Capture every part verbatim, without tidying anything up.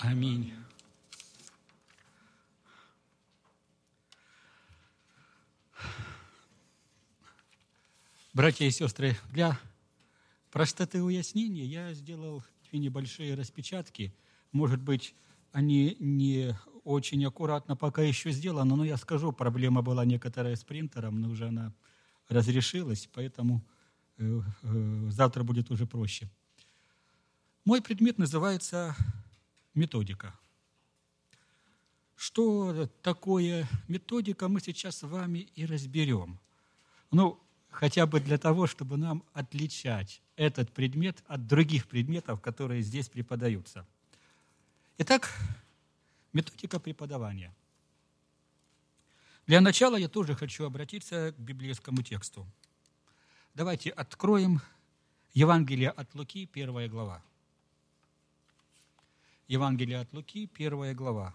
Аминь. Братья и сестры, для простоты уяснения я сделал две небольшие распечатки. Может быть, они не очень аккуратно пока еще сделаны, но я скажу, проблема была некоторая с принтером, но уже она разрешилась, поэтому э, э, завтра будет уже проще. Мой предмет называется методика. Что такое методика, мы сейчас с вами и разберем. Ну, хотя бы для того, чтобы нам отличать этот предмет от других предметов, которые здесь преподаются. Итак, методика преподавания. Для начала я тоже хочу обратиться к библейскому тексту. Давайте откроем Евангелие от Луки, первая глава. Евангелие от Луки, первая глава.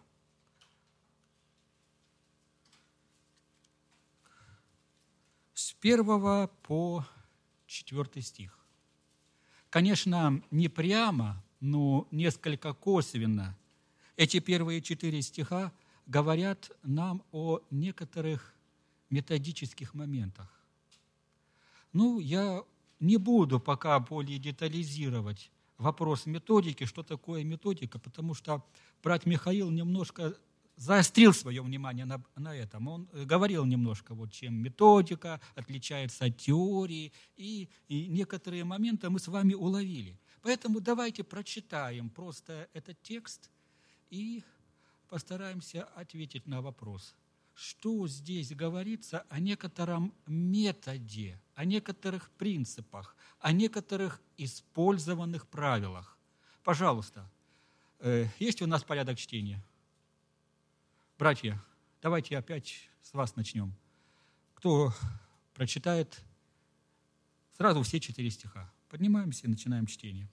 С первого по четвертый стих. Конечно, не прямо, но несколько косвенно эти первые четыре стиха говорят нам о некоторых методических моментах. Ну, я не буду пока более детализировать вопрос методики, что такое методика, потому что брат Михаил немножко заострил свое внимание на, на этом. Он говорил немножко, вот, чем методика отличается от теории, и, и некоторые моменты мы с вами уловили. Поэтому давайте прочитаем просто этот текст и постараемся ответить на вопрос, что здесь говорится о некотором методе, о некоторых принципах, о некоторых использованных правилах. Пожалуйста, есть у нас порядок чтения? Братья, давайте опять с вас начнем. Кто прочитает сразу все четыре стиха? Поднимаемся и начинаем чтение.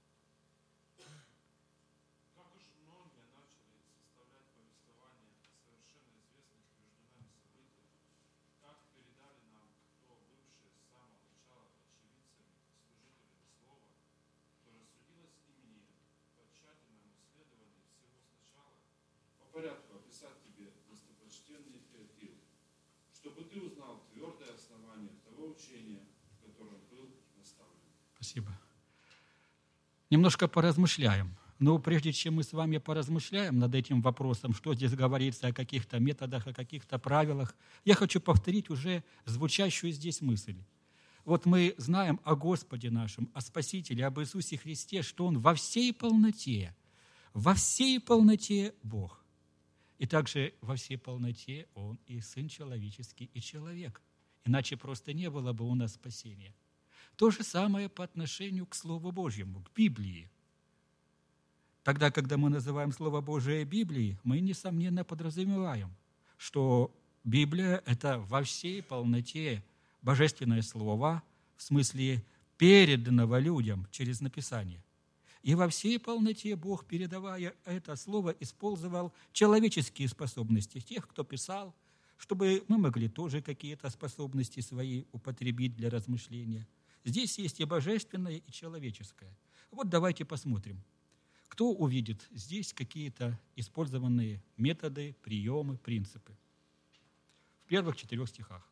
Порядку описать тебе, достопочтенный Феофил, чтобы ты узнал твердое основание того учения, в котором был наставлен. Спасибо. Немножко поразмышляем. Но прежде чем мы с вами поразмышляем над этим вопросом, что здесь говорится о каких-то методах, о каких-то правилах, я хочу повторить уже звучащую здесь мысль. Вот мы знаем о Господе нашем, о Спасителе, об Иисусе Христе, что Он во всей полноте, во всей полноте Бог. И также во всей полноте Он и Сын Человеческий, и человек. Иначе просто не было бы у нас спасения. То же самое по отношению к Слову Божьему, к Библии. Тогда, когда мы называем Слово Божие Библией, мы, несомненно, подразумеваем, что Библия – это во всей полноте Божественное Слово, в смысле переданного людям через написание. И во всей полноте Бог, передавая это слово, использовал человеческие способности тех, кто писал, чтобы мы могли тоже какие-то способности свои употребить для размышления. Здесь есть и божественное, и человеческое. Вот давайте посмотрим, кто увидит здесь какие-то использованные методы, приемы, принципы. В первых четырех стихах.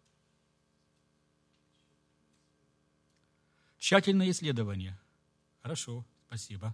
Тщательное исследование. Хорошо. Спасибо.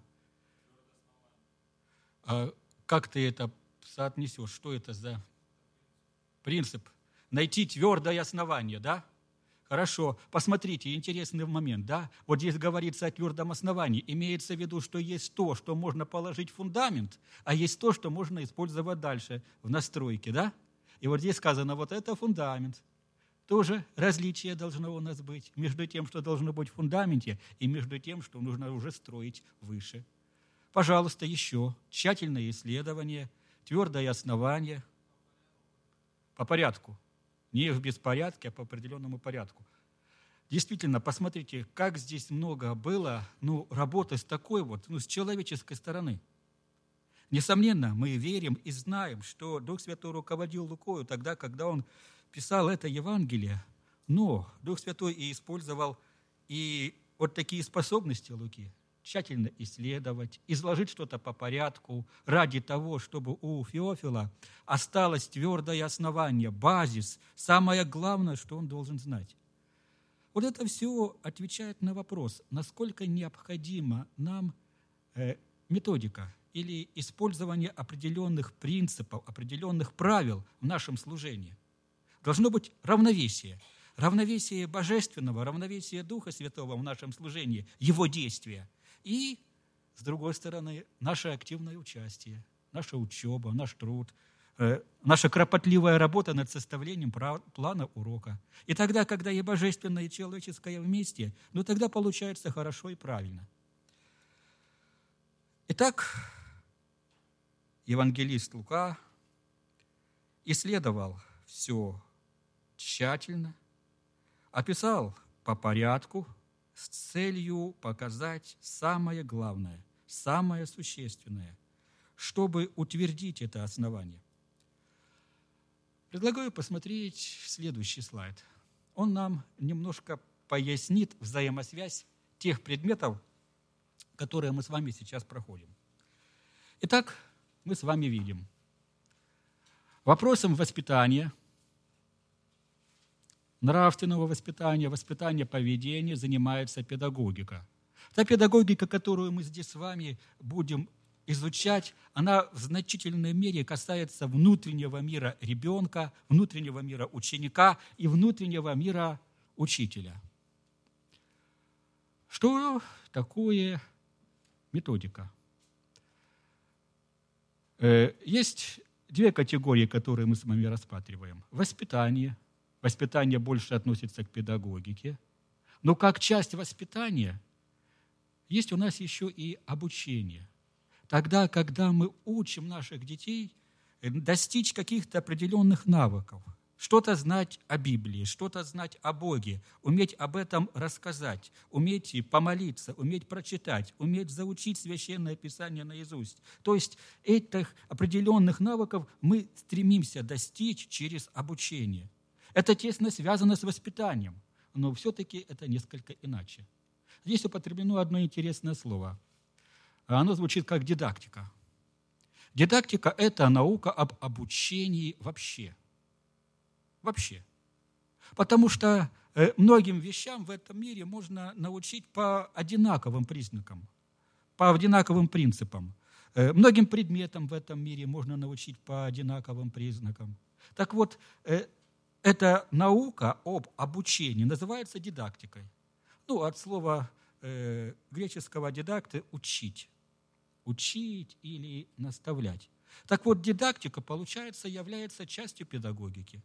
А как ты это соотнесешь? Что это за принцип? Найти твердое основание, да? Хорошо. Посмотрите, интересный момент, да? Вот здесь говорится о твердом основании. Имеется в виду, что есть то, что можно положить в фундамент, а есть то, что можно использовать дальше в настройке, да? И вот здесь сказано, вот это фундамент. Тоже различие должно у нас быть между тем, что должно быть в фундаменте, и между тем, что нужно уже строить выше. Пожалуйста, еще тщательное исследование, твердое основание. По порядку. Не в беспорядке, а по определенному порядку. Действительно, посмотрите, как здесь много было ну, работы с такой вот, ну, с человеческой стороны. Несомненно, мы верим и знаем, что Дух Святой руководил Лукою тогда, когда он писал это Евангелие, но Дух Святой и использовал и вот такие способности Луки, тщательно исследовать, изложить что-то по порядку ради того, чтобы у Феофила осталось твердое основание, базис, самое главное, что он должен знать. Вот это все отвечает на вопрос, насколько необходима нам методика или использование определенных принципов, определенных правил в нашем служении. Должно быть равновесие. Равновесие Божественного, равновесие Духа Святого в нашем служении, Его действия. И, с другой стороны, наше активное участие, наша учеба, наш труд, э, наша кропотливая работа над составлением плана урока. И тогда, когда и божественное, и человеческое вместе, ну тогда получается хорошо и правильно. Итак, евангелист Лука исследовал все тщательно, описал по порядку с целью показать самое главное, самое существенное, чтобы утвердить это основание. Предлагаю посмотреть следующий слайд. Он нам немножко пояснит взаимосвязь тех предметов, которые мы с вами сейчас проходим. Итак, мы с вами видим. Вопросом воспитания, нравственного воспитания, воспитания поведения занимается педагогика. Та педагогика, которую мы здесь с вами будем изучать, она в значительной мере касается внутреннего мира ребенка, внутреннего мира ученика и внутреннего мира учителя. Что такое методика? Есть две категории, которые мы с вами рассматриваем. Воспитание. Воспитание больше относится к педагогике. Но как часть воспитания есть у нас еще и обучение. Тогда, когда мы учим наших детей достичь каких-то определенных навыков, что-то знать о Библии, что-то знать о Боге, уметь об этом рассказать, уметь помолиться, уметь прочитать, уметь заучить Священное Писание наизусть. То есть этих определенных навыков мы стремимся достичь через обучение. Это тесно связано с воспитанием, но все-таки это несколько иначе. Здесь употреблено одно интересное слово. Оно звучит как дидактика. Дидактика – это наука об обучении вообще. Вообще. Потому что многим вещам в этом мире можно научить по одинаковым признакам, по одинаковым принципам. Многим предметам в этом мире можно научить по одинаковым признакам. Так вот, эта наука об обучении называется дидактикой. Ну, от слова э, греческого дидакты – учить. Учить или наставлять. Так вот, дидактика, получается, является частью педагогики.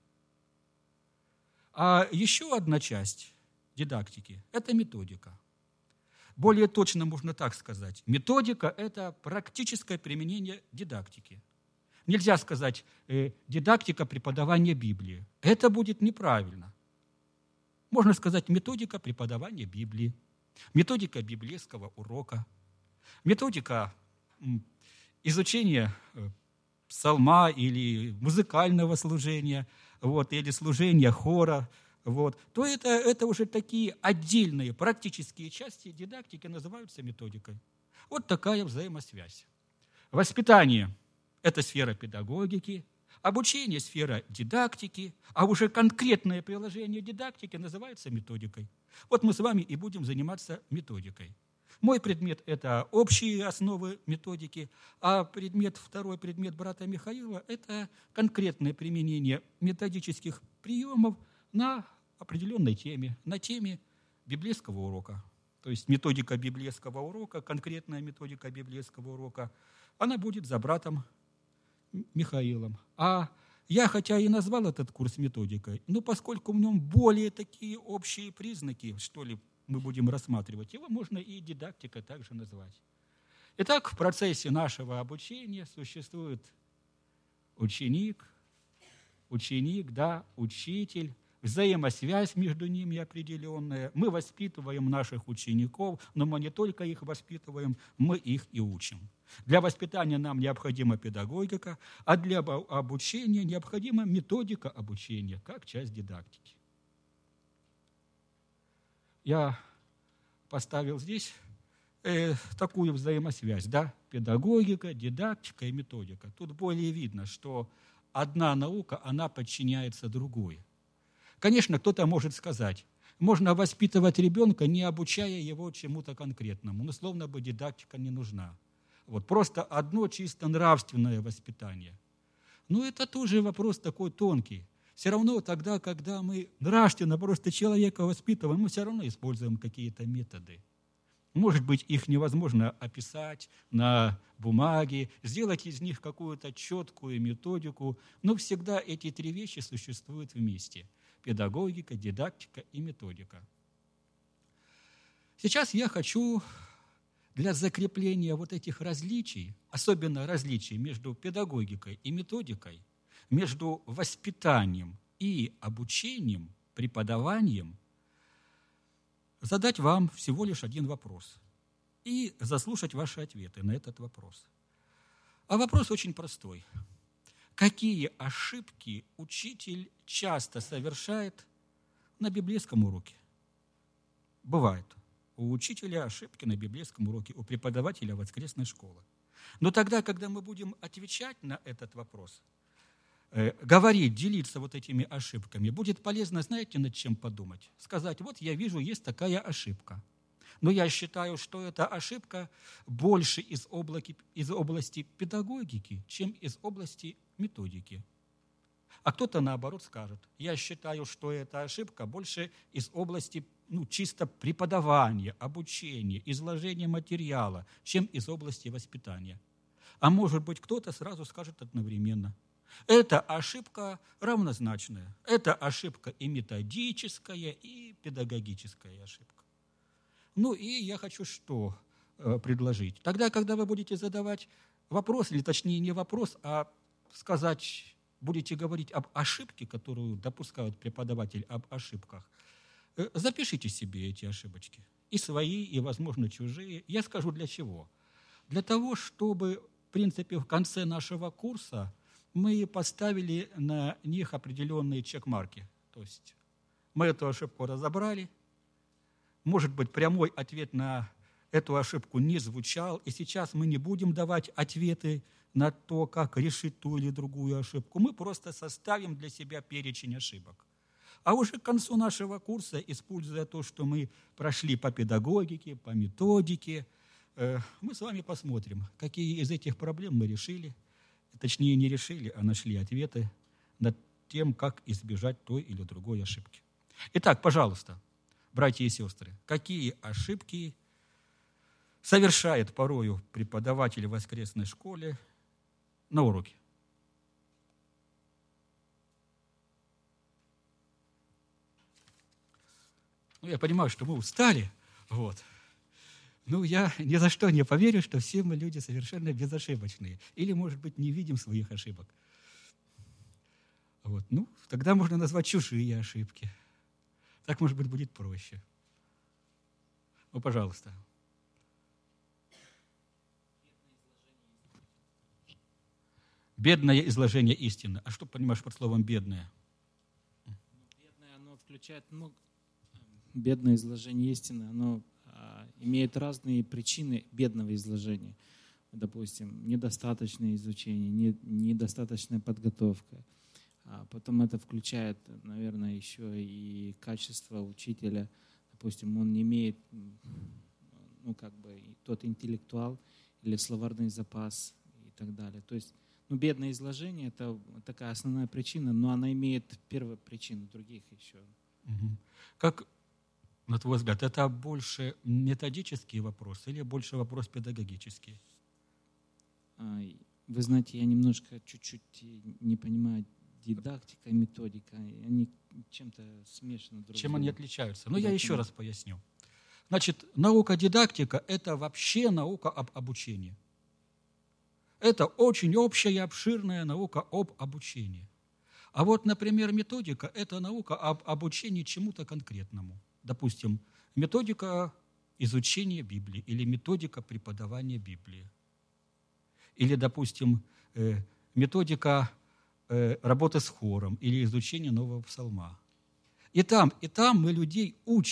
А еще одна часть дидактики – это методика. Более точно можно так сказать. Методика – это практическое применение дидактики. Нельзя сказать э, дидактика преподавания Библии. Это будет неправильно. Можно сказать методика преподавания Библии, методика библейского урока, методика м, изучения э, псалма или музыкального служения, вот, или служения хора. Вот, то это, это уже такие отдельные практические части дидактики называются методикой. Вот такая взаимосвязь. Воспитание – это сфера педагогики, обучение – сфера дидактики, а уже конкретное приложение дидактики называется методикой. Вот мы с вами и будем заниматься методикой. Мой предмет – это общие основы методики, а предмет, второй предмет брата Михаила – это конкретное применение методических приемов на определенной теме, на теме библейского урока. То есть методика библейского урока, конкретная методика библейского урока, она будет за братом Михаилом. А я, хотя и назвал этот курс методикой, но поскольку в нем более такие общие признаки, что ли, мы будем рассматривать, его можно и дидактикой также назвать. Итак, в процессе нашего обучения существует ученик, ученик, да, учитель, взаимосвязь между ними определенная. Мы воспитываем наших учеников, но мы не только их воспитываем, мы их и учим. Для воспитания нам необходима педагогика, а для обучения необходима методика обучения, как часть дидактики. Я поставил здесь э, такую взаимосвязь, да? Педагогика, дидактика и методика. Тут более видно, что одна наука, она подчиняется другой. Конечно, кто-то может сказать, можно воспитывать ребенка, не обучая его чему-то конкретному. Ну, словно бы дидактика не нужна. Вот, просто одно чисто нравственное воспитание. Но это тоже вопрос такой тонкий. Все равно тогда, когда мы нравственно просто человека воспитываем, мы все равно используем какие-то методы. Может быть, их невозможно описать на бумаге, сделать из них какую-то четкую методику, но всегда эти три вещи существуют вместе. Педагогика, дидактика и методика. Сейчас я хочу для закрепления вот этих различий, особенно различий между педагогикой и методикой, между воспитанием и обучением, преподаванием, задать вам всего лишь один вопрос и заслушать ваши ответы на этот вопрос. А вопрос очень простой. Какие ошибки учитель часто совершает на библейском уроке? Бывает. У учителя ошибки на библейском уроке, у преподавателя воскресной школы. Но тогда, когда мы будем отвечать на этот вопрос, э, говорить, делиться вот этими ошибками, будет полезно, знаете, над чем подумать? Сказать, вот я вижу, есть такая ошибка. Но я считаю, что эта ошибка больше из области, из области педагогики, чем из области методики. А кто-то, наоборот, скажет, я считаю, что эта ошибка больше из области ну, чисто преподавания, обучения, изложения материала, чем из области воспитания. А может быть, кто-то сразу скажет одновременно. Это ошибка равнозначная. Это ошибка и методическая, и педагогическая ошибка. Ну и я хочу что э, предложить? Тогда, когда вы будете задавать вопрос, или точнее не вопрос, а сказать, будете говорить об ошибке, которую допускает преподаватель, об ошибках, э, запишите себе эти ошибочки. И свои, и, возможно, чужие. Я скажу для чего. Для того, чтобы, в принципе, в конце нашего курса мы поставили на них определенные чекмарки. То есть мы эту ошибку разобрали. Может быть, прямой ответ на эту ошибку не звучал, и сейчас мы не будем давать ответы на то, как решить ту или другую ошибку. Мы просто составим для себя перечень ошибок. А уже к концу нашего курса, используя то, что мы прошли по педагогике, по методике, мы с вами посмотрим, какие из этих проблем мы решили, точнее не решили, а нашли ответы над тем, как избежать той или другой ошибки. Итак, пожалуйста, братья и сестры, какие ошибки совершает порою преподаватель в воскресной школе на уроке? Ну, я понимаю, что мы устали, вот. Ну, я ни за что не поверю, что все мы люди совершенно безошибочные. Или, может быть, не видим своих ошибок. Вот. Ну, тогда можно назвать чужие ошибки. Так, может быть, будет проще. Ну, пожалуйста. Бедное изложение истины. А что понимаешь под словом «бедное»? Бедное, оно включает много. Бедное изложение истины, оно а, имеет разные причины бедного изложения. Допустим, недостаточное изучение, не, недостаточная подготовка. А потом это включает, наверное, еще и качество учителя. Допустим, он не имеет, ну, как бы, тот интеллектуал или словарный запас и так далее. То есть, ну, бедное изложение – это такая основная причина, но она имеет первопричину, других еще. Угу. Как, на твой взгляд, это больше методический вопрос или больше вопрос педагогический? Вы знаете, я немножко чуть-чуть не понимаю дидактика и методика. Они чем-то смешаны друг с другом. Чем они отличаются? Ну, я еще раз поясню. Значит, наука-дидактика – это вообще наука об обучении. Это очень общая, обширная наука об обучении. А вот, например, методика – это наука об обучении чему-то конкретному. Допустим, методика изучения Библии или методика преподавания Библии. Или, допустим, методика работы с хором или изучения нового псалма. И там, и там мы людей учим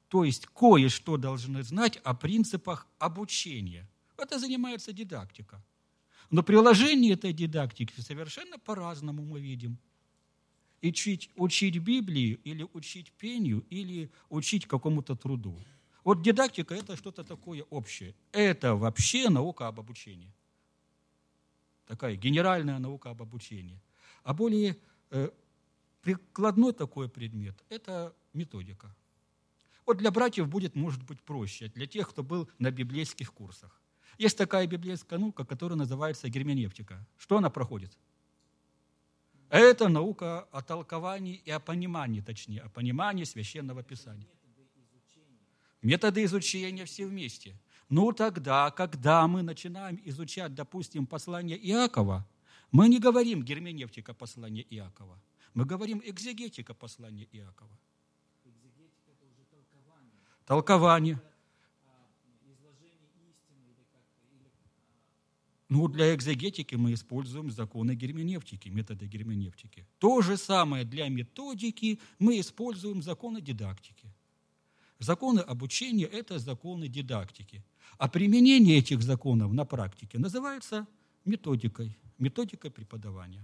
То есть кое-что должны знать о принципах обучения. Это занимается дидактика. Но приложение этой дидактики совершенно по-разному мы видим. Учить, учить Библию или учить пению, или учить какому-то труду. Вот дидактика – это что-то такое общее. Это вообще наука об обучении. Такая генеральная наука об обучении. А более э, прикладной такой предмет – это методика. Вот для братьев будет, может быть, проще, для тех, кто был на библейских курсах. Есть такая библейская наука, которая называется герменевтика. Что она проходит? Это наука о толковании и о понимании, точнее, о понимании Священного Писания. Методы изучения все вместе. Ну тогда, когда мы начинаем изучать, допустим, послание Иакова, мы не говорим герменевтика послания Иакова, мы говорим экзегетика послания Иакова. Экзегетика – это уже толкование. Толкование. Изложение истины или как-то. Или... Ну, для экзегетики мы используем законы герменевтики, методы герменевтики. То же самое для методики мы используем законы дидактики. Законы обучения – это законы дидактики. А применение этих законов на практике называется методикой, методикой преподавания.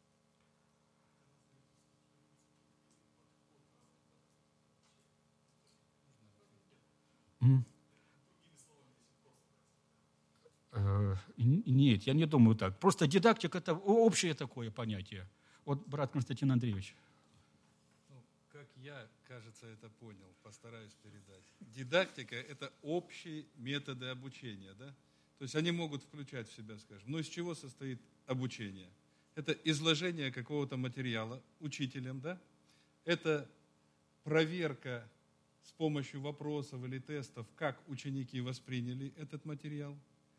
Нет, я не думаю так. Просто дидактика – это общее такое понятие. Вот, брат Константин Андреевич. Ну, как я, кажется, это понял, постараюсь передать. Дидактика – это общие методы обучения, да? То есть они могут включать в себя, скажем, ну из чего состоит обучение? Это изложение какого-то материала учителем, да? Это проверка с помощью вопросов или тестов, как ученики восприняли этот материал.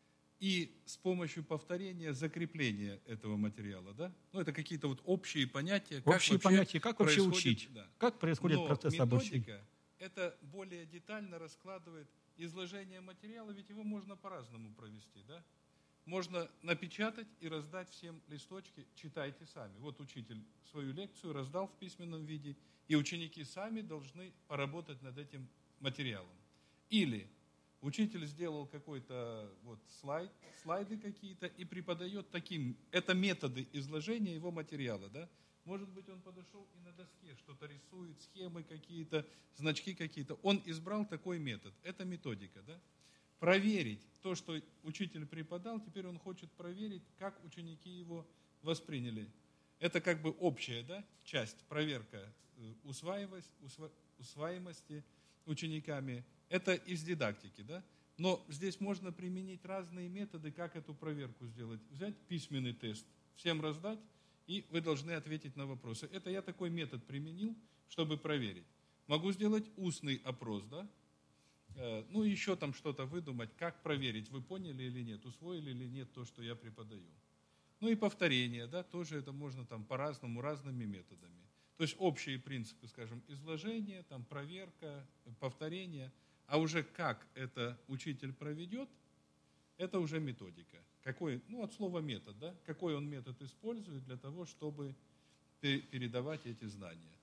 И с помощью повторения закрепления этого материала, да? Ну, это какие-то вот общие понятия. Как общие понятия, как вообще учить, да. Как происходит Но процесс обучения. Методика это более детально раскладывает изложение материала, ведь его можно по-разному провести, да? Можно напечатать и раздать всем листочки, читайте сами. Вот учитель свою лекцию раздал в письменном виде, и ученики сами должны поработать над этим материалом. Или учитель сделал какой-то вот слайд, слайды какие-то и преподает таким, это методы изложения его материала, да? Может быть, он подошел и на доске что-то рисует, схемы какие-то, значки какие-то. Он избрал такой метод. Это методика, да? Проверить то, что учитель преподал, теперь он хочет проверить, как ученики его восприняли. Это как бы общая, да, часть, проверка усваиваемости, усваиваемости учениками. Это из дидактики, да? Но здесь можно применить разные методы, как эту проверку сделать. Взять письменный тест, всем раздать, и вы должны ответить на вопросы. Это я такой метод применил, чтобы проверить. Могу сделать устный опрос, да? Ну, еще там что-то выдумать, как проверить, вы поняли или нет, усвоили или нет то, что я преподаю. Ну и повторение, да, тоже это можно там по-разному, разными методами. То есть общие принципы, скажем, изложение, там проверка, повторение, а уже как это учитель проведет, это уже методика. Какой, ну, от слова метод, да, какой он метод использует для того, чтобы передавать эти знания.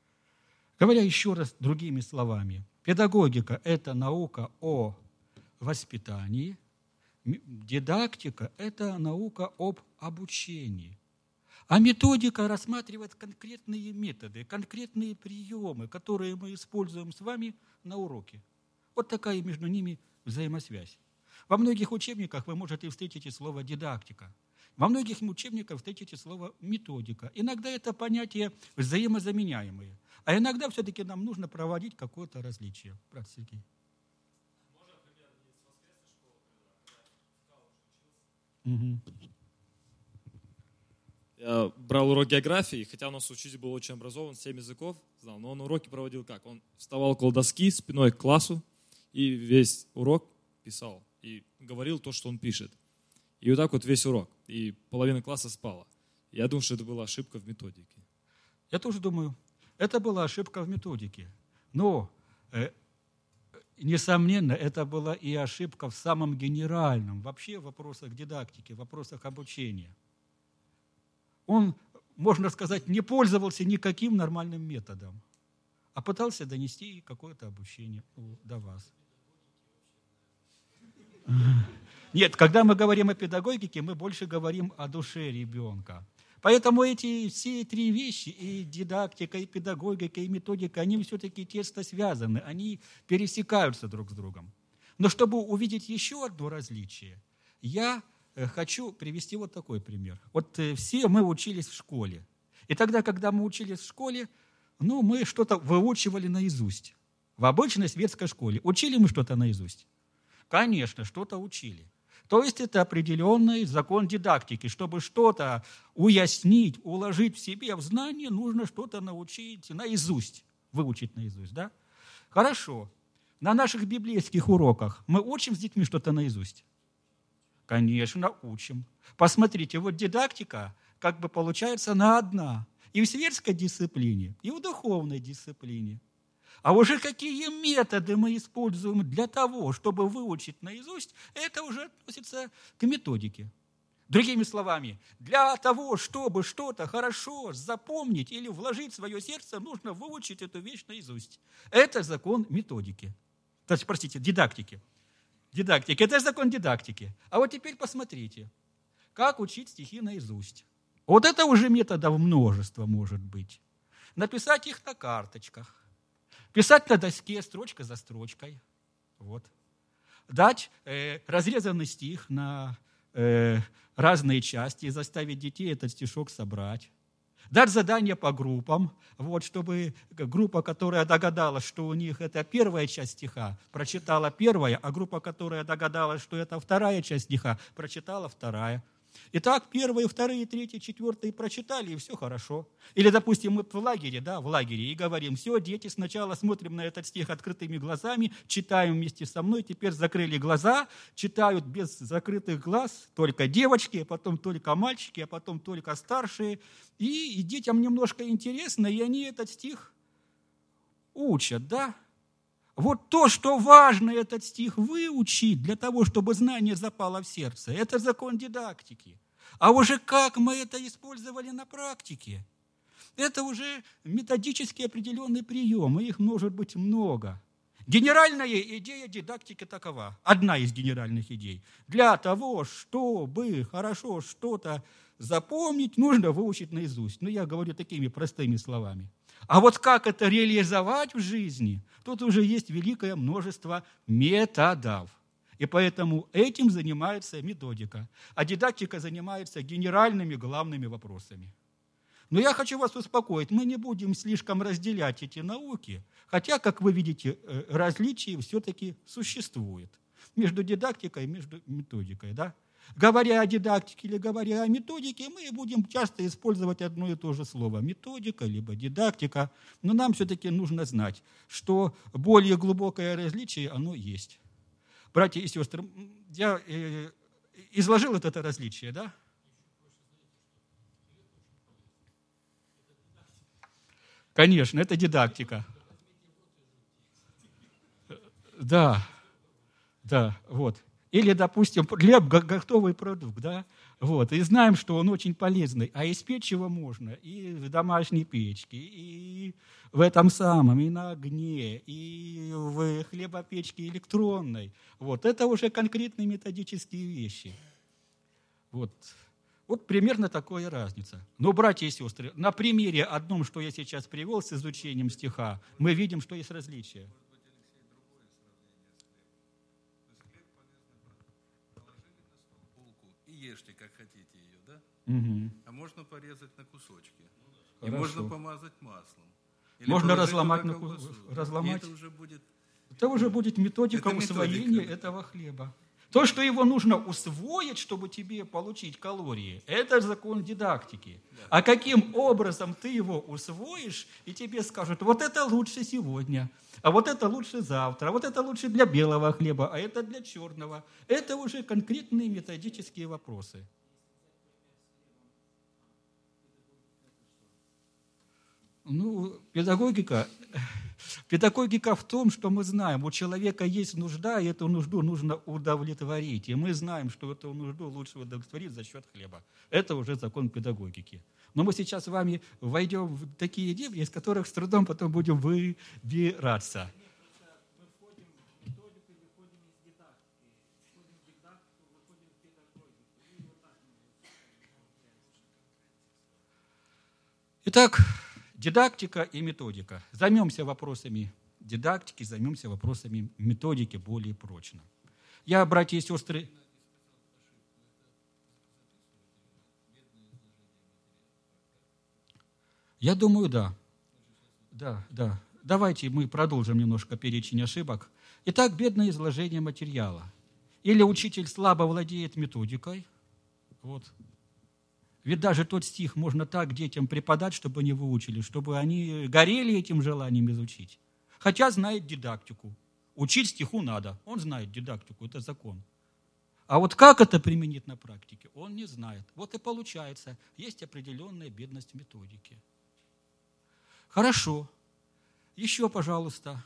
Говоря еще раз другими словами, педагогика – это наука о воспитании, дидактика – это наука об обучении, а методика рассматривает конкретные методы, конкретные приемы, которые мы используем с вами на уроке. Вот такая между ними взаимосвязь. Во многих учебниках вы можете встретить слово «дидактика». Во многих учебниках встретите слово «методика». Иногда это понятия взаимозаменяемые, а иногда все-таки нам нужно проводить какое-то различие. Брат Сергей. Можно пример из воскресной школы, когда я в колледже учился? Угу. Я брал урок географии, хотя у нас учитель был очень образован, семь языков знал, но он уроки проводил как? Он вставал около доски спиной к классу и весь урок писал и говорил то, что он пишет. И вот так вот весь урок. И половина класса спала. Я думаю, что это была ошибка в методике. Я тоже думаю, это была ошибка в методике. Но, э, несомненно, это была и ошибка в самом генеральном, вообще в вопросах дидактики, в вопросах обучения. Он, можно сказать, не пользовался никаким нормальным методом. а пытался донести какое-то обучение до вас. Нет, когда мы говорим о педагогике, мы больше говорим о душе ребенка. Поэтому эти все три вещи, и дидактика, и педагогика, и методика, они все-таки тесно связаны, они пересекаются друг с другом. Но чтобы увидеть еще одно различие, я хочу привести вот такой пример. Вот все мы учились в школе. И тогда, когда мы учились в школе, ну, мы что-то выучивали наизусть. В обычной светской школе. Учили мы что-то наизусть? Конечно, что-то учили. То есть это определенный закон дидактики. Чтобы что-то уяснить, уложить в себе в знание, нужно что-то научить наизусть, выучить наизусть. Да? Хорошо. На наших библейских уроках мы учим с детьми что-то наизусть? Конечно, учим. Посмотрите, вот дидактика как бы получается на одна. И в светской дисциплине, и в духовной дисциплине. А уже какие методы мы используем для того, чтобы выучить наизусть, это уже относится к методике. Другими словами, для того, чтобы что-то хорошо запомнить или вложить в свое сердце, нужно выучить эту вещь наизусть. Это закон методики. То есть, простите, дидактики. Дидактики. Это закон дидактики. А вот теперь посмотрите, как учить стихи наизусть. Вот это уже методов множество может быть. Написать их на карточках. Писать на доске строчка за строчкой. Вот. Дать э, разрезанный стих на э, разные части и заставить детей этот стишок собрать. Дать задание по группам, вот, чтобы группа, которая догадалась, что у них это первая часть стиха, прочитала первая, а группа, которая догадалась, что это вторая часть стиха, прочитала вторая. Итак, первые, вторые, третьи, четвертые прочитали, и все хорошо. Или, допустим, мы в лагере, да, в лагере, и говорим: все, дети, сначала смотрим на этот стих открытыми глазами, читаем вместе со мной, теперь закрыли глаза, читают без закрытых глаз только девочки, а потом только мальчики, а потом только старшие. И, и детям немножко интересно, и они этот стих учат, да. Вот то, что важно этот стих выучить для того, чтобы знание запало в сердце, это закон дидактики. А уже как мы это использовали на практике, это уже методически определенный прием, и их может быть много. Генеральная идея дидактики такова, одна из генеральных идей. Для того, чтобы хорошо что-то запомнить, нужно выучить наизусть. Ну, я говорю такими простыми словами. А вот как это реализовать в жизни, тут уже есть великое множество методов. И поэтому этим занимается методика. А дидактика занимается генеральными главными вопросами. Но я хочу вас успокоить, мы не будем слишком разделять эти науки, хотя, как вы видите, различия все-таки существует между дидактикой и между методикой. Да? Говоря о дидактике или говоря о методике, мы будем часто использовать одно и то же слово – методика, либо дидактика. Но нам все-таки нужно знать, что более глубокое различие, оно есть. Братья и сестры, я э, изложил это, это различие, да? Конечно, это дидактика. Да, да, вот. Или, допустим, хлеб – готовый продукт, да? Вот. И знаем, что он очень полезный. А испечь его можно и в домашней печке, и в этом самом, и на огне, и в хлебопечке электронной. Вот. Это уже конкретные методические вещи. Вот. Вот примерно такая разница. Но, братья и сестры, на примере одном, что я сейчас привел с изучением стиха, мы видим, что есть различия. Ешьте, как хотите ее, да? Угу. А можно порезать на кусочки. Хорошо. И можно помазать маслом. Или можно разломать на колбасу. разломать. Это уже будет, это уже будет методика это усвоения методика. этого хлеба. То, что его нужно усвоить, чтобы тебе получить калории, это закон дидактики. Да. А каким образом ты его усвоишь, и тебе скажут: вот это лучше сегодня, а вот это лучше завтра, а вот это лучше для белого хлеба, а это для черного. Это уже конкретные методические вопросы. Ну, педагогика, Педагогика в том, что мы знаем, у человека есть нужда, и эту нужду нужно удовлетворить. И мы знаем, что эту нужду лучше удовлетворить за счет хлеба. Это уже закон педагогики. Но мы сейчас с вами войдем в такие дебри, из которых с трудом потом будем выбираться. Итак, дидактика и методика. Займемся вопросами дидактики, займемся вопросами методики более прочно. Я, братья и сестры... Я думаю, да. Да, да. Давайте мы продолжим немножко перечень ошибок. Итак, бедное изложение материала. Или учитель слабо владеет методикой. Вот. Ведь даже тот стих можно так детям преподать, чтобы они выучили, чтобы они горели этим желанием изучить. Хотя знает дидактику. Учить стиху надо. Он знает дидактику, это закон. А вот как это применить на практике, он не знает. Вот и получается, есть определенная бедность методики. Хорошо. Еще, пожалуйста,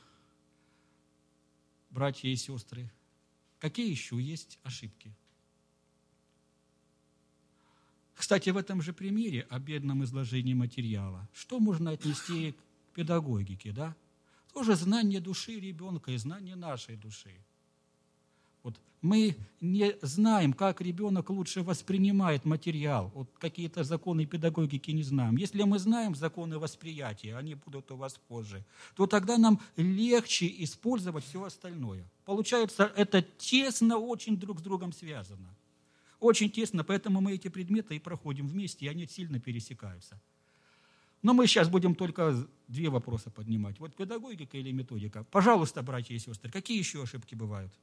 братья и сестры, какие еще есть ошибки? Кстати, в этом же примере о бедном изложении материала, что можно отнести к педагогике, да? Тоже знание души ребенка и знание нашей души. Вот мы не знаем, как ребенок лучше воспринимает материал. Вот какие-то законы педагогики не знаем. Если мы знаем законы восприятия, они будут у вас позже, то тогда нам легче использовать все остальное. Получается, это тесно очень друг с другом связано. Очень тесно, поэтому мы эти предметы и проходим вместе, и они сильно пересекаются. Но мы сейчас будем только две вопроса поднимать. Вот педагогика или методика. Пожалуйста, братья и сестры, какие еще ошибки бывают?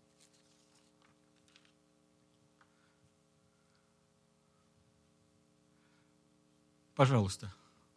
Пожалуйста.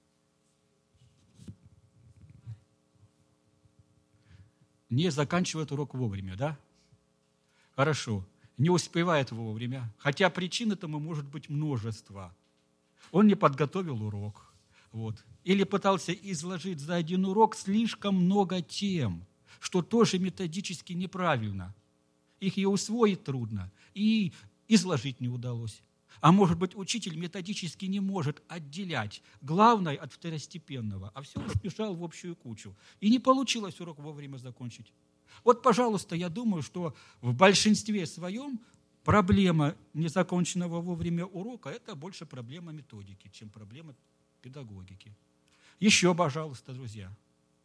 Не заканчивает урок вовремя, да? Хорошо. Не успевает вовремя, хотя причин этому может быть множество. Он не подготовил урок. Вот. Или пытался изложить за один урок слишком много тем, что тоже методически неправильно. Их и усвоить трудно, и изложить не удалось. А может быть, учитель методически не может отделять главное от второстепенного, а все спешал в общую кучу. И не получилось урок вовремя закончить. Вот, пожалуйста, я думаю, что в большинстве своем проблема незаконченного вовремя урока – это больше проблема методики, чем проблема педагогики. Еще, пожалуйста, друзья.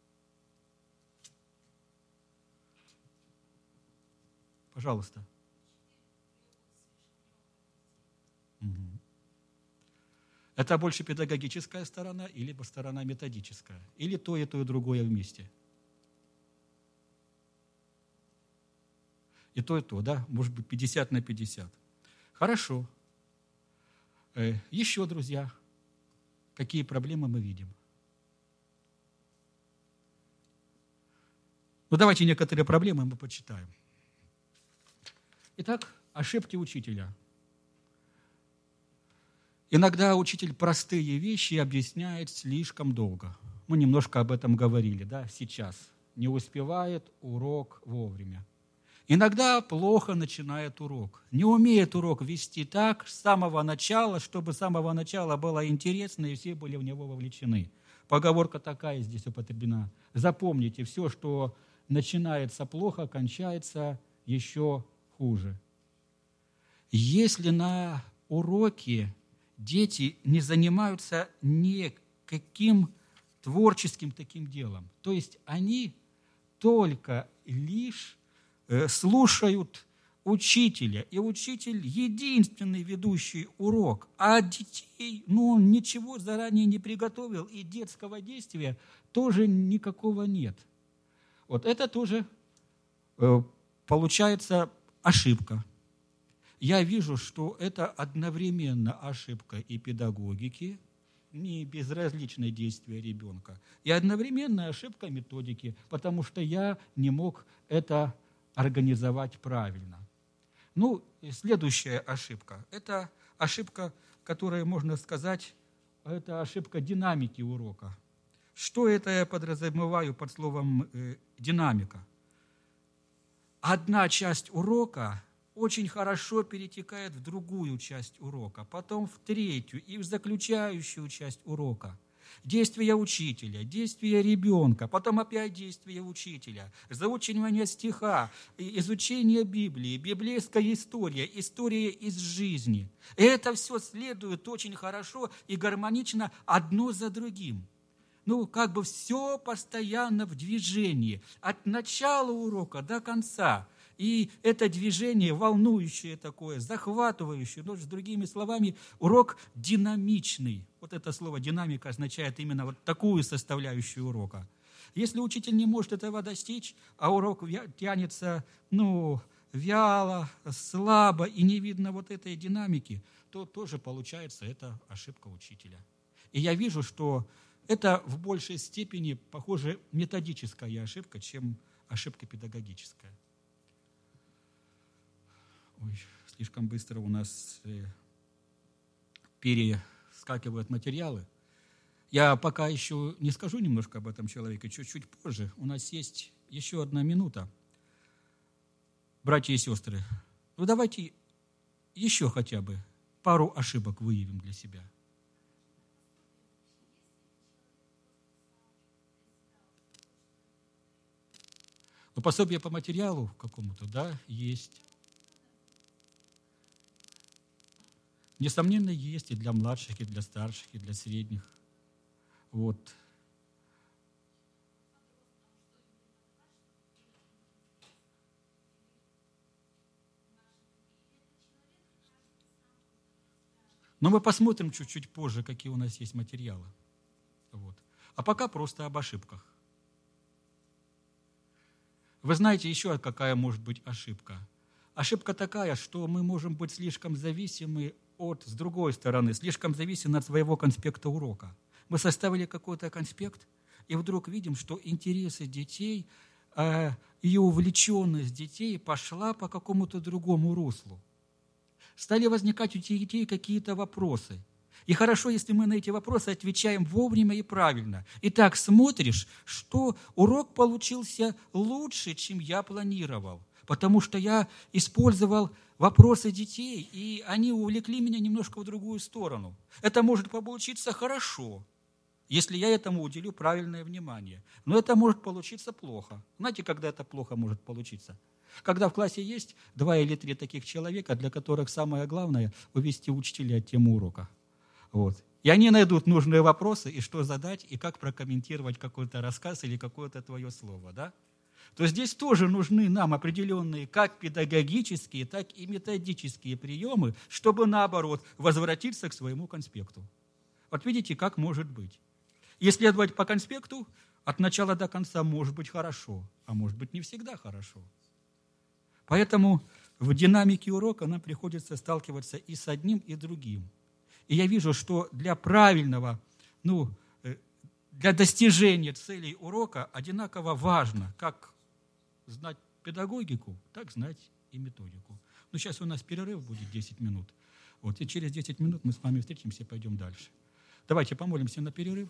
Пожалуйста. Угу. Это больше педагогическая сторона, или сторона методическая, или то и то и другое вместе. И то, и то, да? Может быть, пятьдесят на пятьдесят. Хорошо. Э, еще, друзья, какие проблемы мы видим? Ну, давайте некоторые проблемы мы почитаем. Итак, ошибки учителя. Иногда учитель простые вещи объясняет слишком долго. Мы немножко об этом говорили, да, сейчас. Не успевает урок вовремя. Иногда плохо начинает урок. Не умеет урок вести так с самого начала, чтобы с самого начала было интересно, и все были в него вовлечены. Поговорка такая здесь употреблена. Запомните, все, что начинается плохо, кончается еще хуже. Если на уроке дети не занимаются никаким творческим таким делом, то есть они только лишь слушают учителя, и учитель единственный ведущий урок, а детей, ну, он ничего заранее не приготовил, и детского действия тоже никакого нет. Вот это тоже э, получается ошибка. Я вижу, что это одновременно ошибка и педагогики, не безразличное действие ребенка, и одновременно ошибка методики, потому что я не мог это организовать правильно. Ну, и следующая ошибка. Это ошибка, которая, можно сказать, это ошибка динамики урока. Что это я подразумеваю под словом э, динамика? Одна часть урока очень хорошо перетекает в другую часть урока, потом в третью и в заключающую часть урока. Действия учителя, действия ребенка, потом опять действия учителя, заучивание стиха, изучение Библии, библейская история, история из жизни. И это все следует очень хорошо и гармонично одно за другим. Ну, как бы все постоянно в движении, от начала урока до конца. И это движение волнующее такое, захватывающее, но, с другими словами, урок динамичный. Вот это слово «динамика» означает именно вот такую составляющую урока. Если учитель не может этого достичь, а урок тянется, ну, вяло, слабо и не видно вот этой динамики, то тоже получается это ошибка учителя. И я вижу, что это в большей степени, похоже, методическая ошибка, чем ошибка педагогическая. Ой, слишком быстро у нас э, перескакивают материалы. Я пока еще не скажу немножко об этом человеке, чуть-чуть позже. У нас есть еще одна минута. Братья и сестры, ну давайте еще хотя бы пару ошибок выявим для себя. Ну, пособие по материалу какому-то, да, есть. Несомненно, есть и для младших, и для старших, и для средних. Вот. Но мы посмотрим чуть-чуть позже, какие у нас есть материалы. Вот. А пока просто об ошибках. Вы знаете еще, какая может быть ошибка? Ошибка такая, что мы можем быть слишком зависимы от, с другой стороны, слишком зависимы от своего конспекта урока. Мы составили какой-то конспект, и вдруг видим, что интересы детей, э, ее увлеченность детей пошла по какому-то другому руслу. Стали возникать у детей какие-то вопросы. И хорошо, если мы на эти вопросы отвечаем вовремя и правильно. И так смотришь, что урок получился лучше, чем я планировал. Потому что я использовал вопросы детей, и они увлекли меня немножко в другую сторону. Это может получиться хорошо, если я этому уделю правильное внимание. Но это может получиться плохо. Знаете, когда это плохо может получиться? Когда в классе есть два или три таких человека, для которых самое главное – увести учителя от темы урока. Вот. И они найдут нужные вопросы, и что задать, и как прокомментировать какой-то рассказ или какое-то твое слово, да? То здесь тоже нужны нам определенные как педагогические, так и методические приемы, чтобы, наоборот, возвратиться к своему конспекту. Вот видите, как может быть. Если следовать по конспекту, от начала до конца может быть хорошо, а может быть не всегда хорошо. Поэтому в динамике урока нам приходится сталкиваться и с одним, и другим. И я вижу, что для правильного, ну, для достижения целей урока одинаково важно, как знать педагогику, так знать и методику. Ну, сейчас у нас перерыв будет десять минут. Вот, и через десять минут мы с вами встретимся и пойдем дальше. Давайте помолимся на перерыв.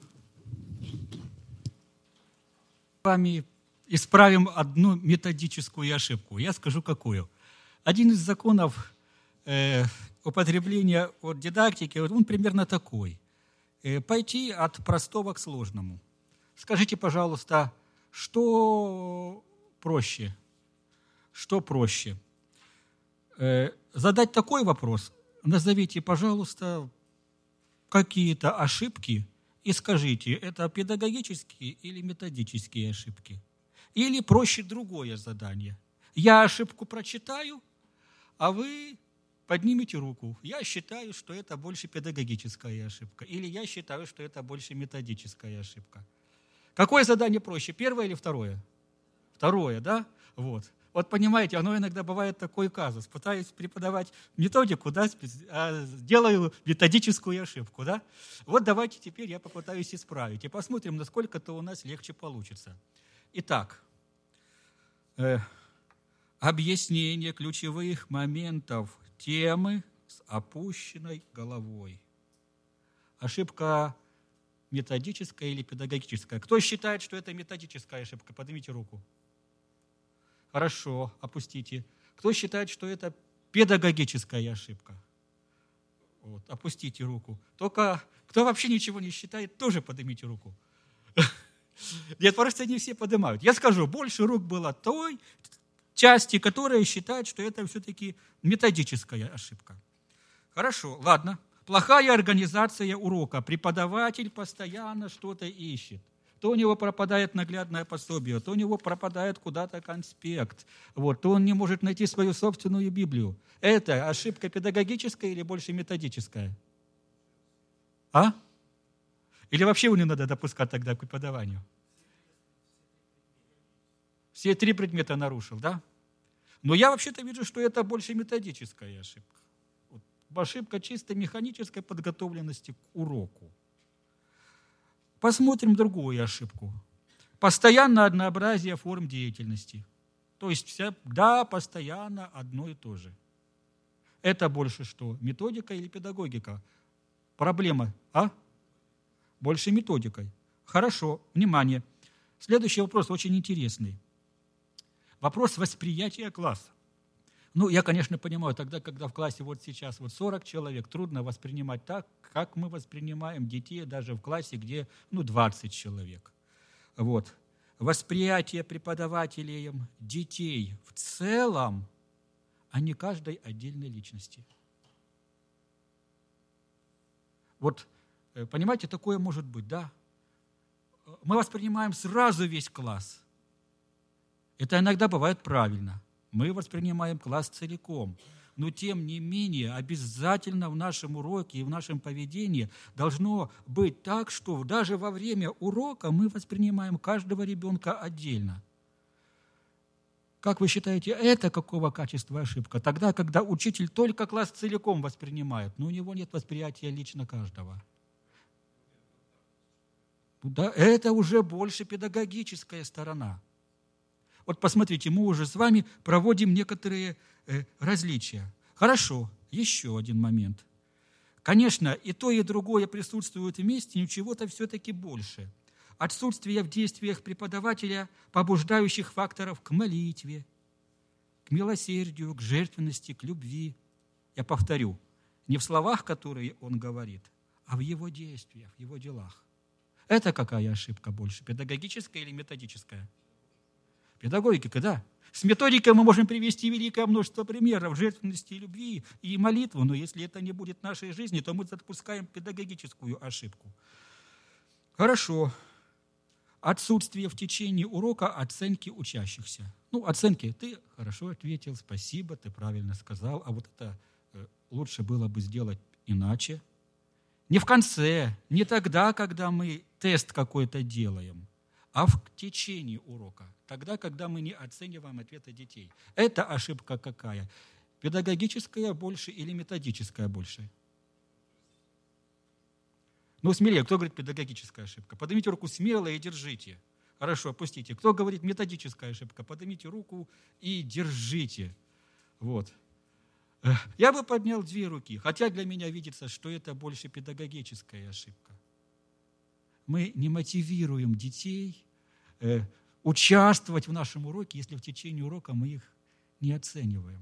С вами исправим одну методическую ошибку. Я скажу, какую. Один из законов э, употребления от дидактики, он примерно такой. Э, пойти от простого к сложному. Скажите, пожалуйста, что проще? Что проще? Э, задать такой вопрос. Назовите, пожалуйста, какие-то ошибки и скажите, это педагогические или методические ошибки. Или проще другое задание. Я ошибку прочитаю, а вы поднимите руку. Я считаю, что это больше педагогическая ошибка. Или я считаю, что это больше методическая ошибка. Какое задание проще, первое или второе? Второе, да? Вот. Вот понимаете, оно иногда бывает такой казус. Пытаюсь преподавать методику, да, а делаю методическую ошибку, да? Вот давайте теперь я попытаюсь исправить. И посмотрим, насколько-то у нас легче получится. Итак, э, объяснение ключевых моментов темы с опущенной головой. Ошибка методическая или педагогическая? Кто считает, что это методическая ошибка? Поднимите руку. Хорошо, опустите. Кто считает, что это педагогическая ошибка? Вот, опустите руку. Только кто вообще ничего не считает, тоже поднимите руку. Нет, просто не все поднимают. Я скажу, больше рук было той части, которая считает, что это все-таки методическая ошибка. Хорошо, ладно. Плохая организация урока. Преподаватель постоянно что-то ищет. То у него пропадает наглядное пособие, то у него пропадает куда-то конспект, вот, то он не может найти свою собственную Библию. Это ошибка педагогическая или больше методическая? А? Или вообще его не надо допускать тогда к преподаванию? Все три предмета нарушил, да? Но я вообще-то вижу, что это больше методическая ошибка. Вот, ошибка чисто механической подготовленности к уроку. Посмотрим другую ошибку. Постоянное однообразие форм деятельности. То есть всегда постоянно одно и то же. Это больше что? Методика или педагогика? Проблема, а? Больше методикой. Хорошо, внимание. Следующий вопрос очень интересный. Вопрос восприятия класса. Ну, я, конечно, понимаю, тогда, когда в классе вот сейчас вот сорок человек, трудно воспринимать так, как мы воспринимаем детей даже в классе, где ну, двадцать человек. Вот. Восприятие преподавателем детей в целом, а не каждой отдельной личности. Вот, понимаете, такое может быть, да? Мы воспринимаем сразу весь класс. Это иногда бывает правильно. Мы воспринимаем класс целиком. Но, тем не менее, обязательно в нашем уроке и в нашем поведении должно быть так, что даже во время урока мы воспринимаем каждого ребенка отдельно. Как вы считаете, это какого качества ошибка? Тогда, когда учитель только класс целиком воспринимает, но у него нет восприятия лично каждого. Да, это уже больше педагогическая сторона. Вот посмотрите, мы уже с вами проводим некоторые э, различия. Хорошо, еще один момент. Конечно, и то, и другое присутствует вместе, но чего-то все-таки больше. Отсутствие в действиях преподавателя побуждающих факторов к молитве, к милосердию, к жертвенности, к любви. Я повторю, не в словах, которые он говорит, а в его действиях, в его делах. Это какая ошибка больше, педагогическая или методическая? Педагогика, да. С методикой мы можем привести великое множество примеров жертвенности, любви и молитвы, но если это не будет в нашей жизни, то мы допускаем педагогическую ошибку. Хорошо. Отсутствие в течение урока оценки учащихся. Ну, оценки. Ты хорошо ответил, спасибо, ты правильно сказал, а вот это лучше было бы сделать иначе. Не в конце, не тогда, когда мы тест какой-то делаем, а в течение урока, тогда, когда мы не оцениваем ответы детей. Это ошибка какая? Педагогическая больше или методическая больше? Ну, смелее, кто говорит педагогическая ошибка? Поднимите руку смело и держите. Хорошо, опустите. Кто говорит методическая ошибка? Поднимите руку и держите. Вот. Я бы поднял две руки, хотя для меня видится, что это больше педагогическая ошибка. Мы не мотивируем детей э, участвовать в нашем уроке, если в течение урока мы их не оцениваем.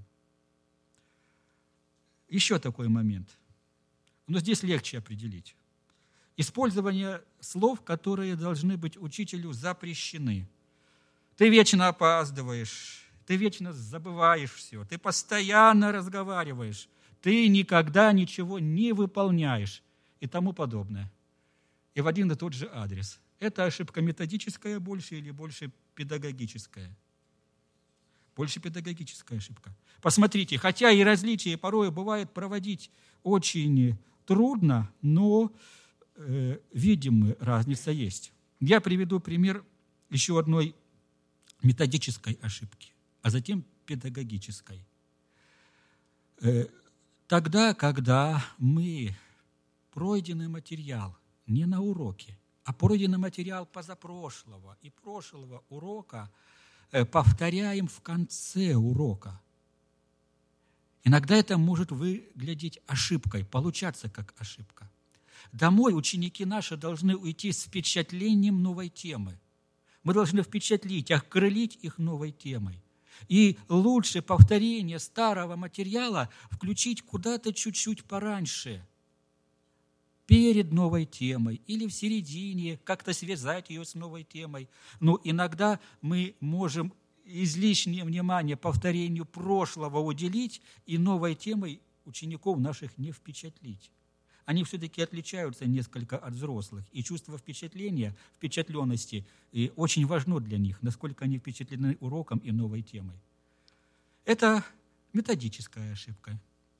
Еще такой момент. Но здесь легче определить. Использование слов, которые должны быть учителю запрещены. Ты вечно опаздываешь, ты вечно забываешь все, ты постоянно разговариваешь, ты никогда ничего не выполняешь и тому подобное. И в один и тот же адрес. Это ошибка методическая больше или больше педагогическая? Больше педагогическая ошибка. Посмотрите, хотя и различия порой бывает проводить очень трудно, но э, видимая разница есть. Я приведу пример еще одной методической ошибки, а затем педагогической. Э, тогда, когда мы пройденный материал не на уроке, а пройденный материал позапрошлого и прошлого урока повторяем в конце урока. Иногда это может выглядеть ошибкой, получаться как ошибка. Домой ученики наши должны уйти с впечатлением новой темы. Мы должны впечатлить, окрылить их новой темой. И лучше повторение старого материала включить куда-то чуть-чуть пораньше, перед новой темой или в середине, как-то связать ее с новой темой. Но иногда мы можем излишнее внимание повторению прошлого уделить и новой темой учеников наших не впечатлить. Они все-таки отличаются несколько от взрослых. И чувство впечатления, впечатленности очень важно для них, насколько они впечатлены уроком и новой темой. Это методическая ошибка.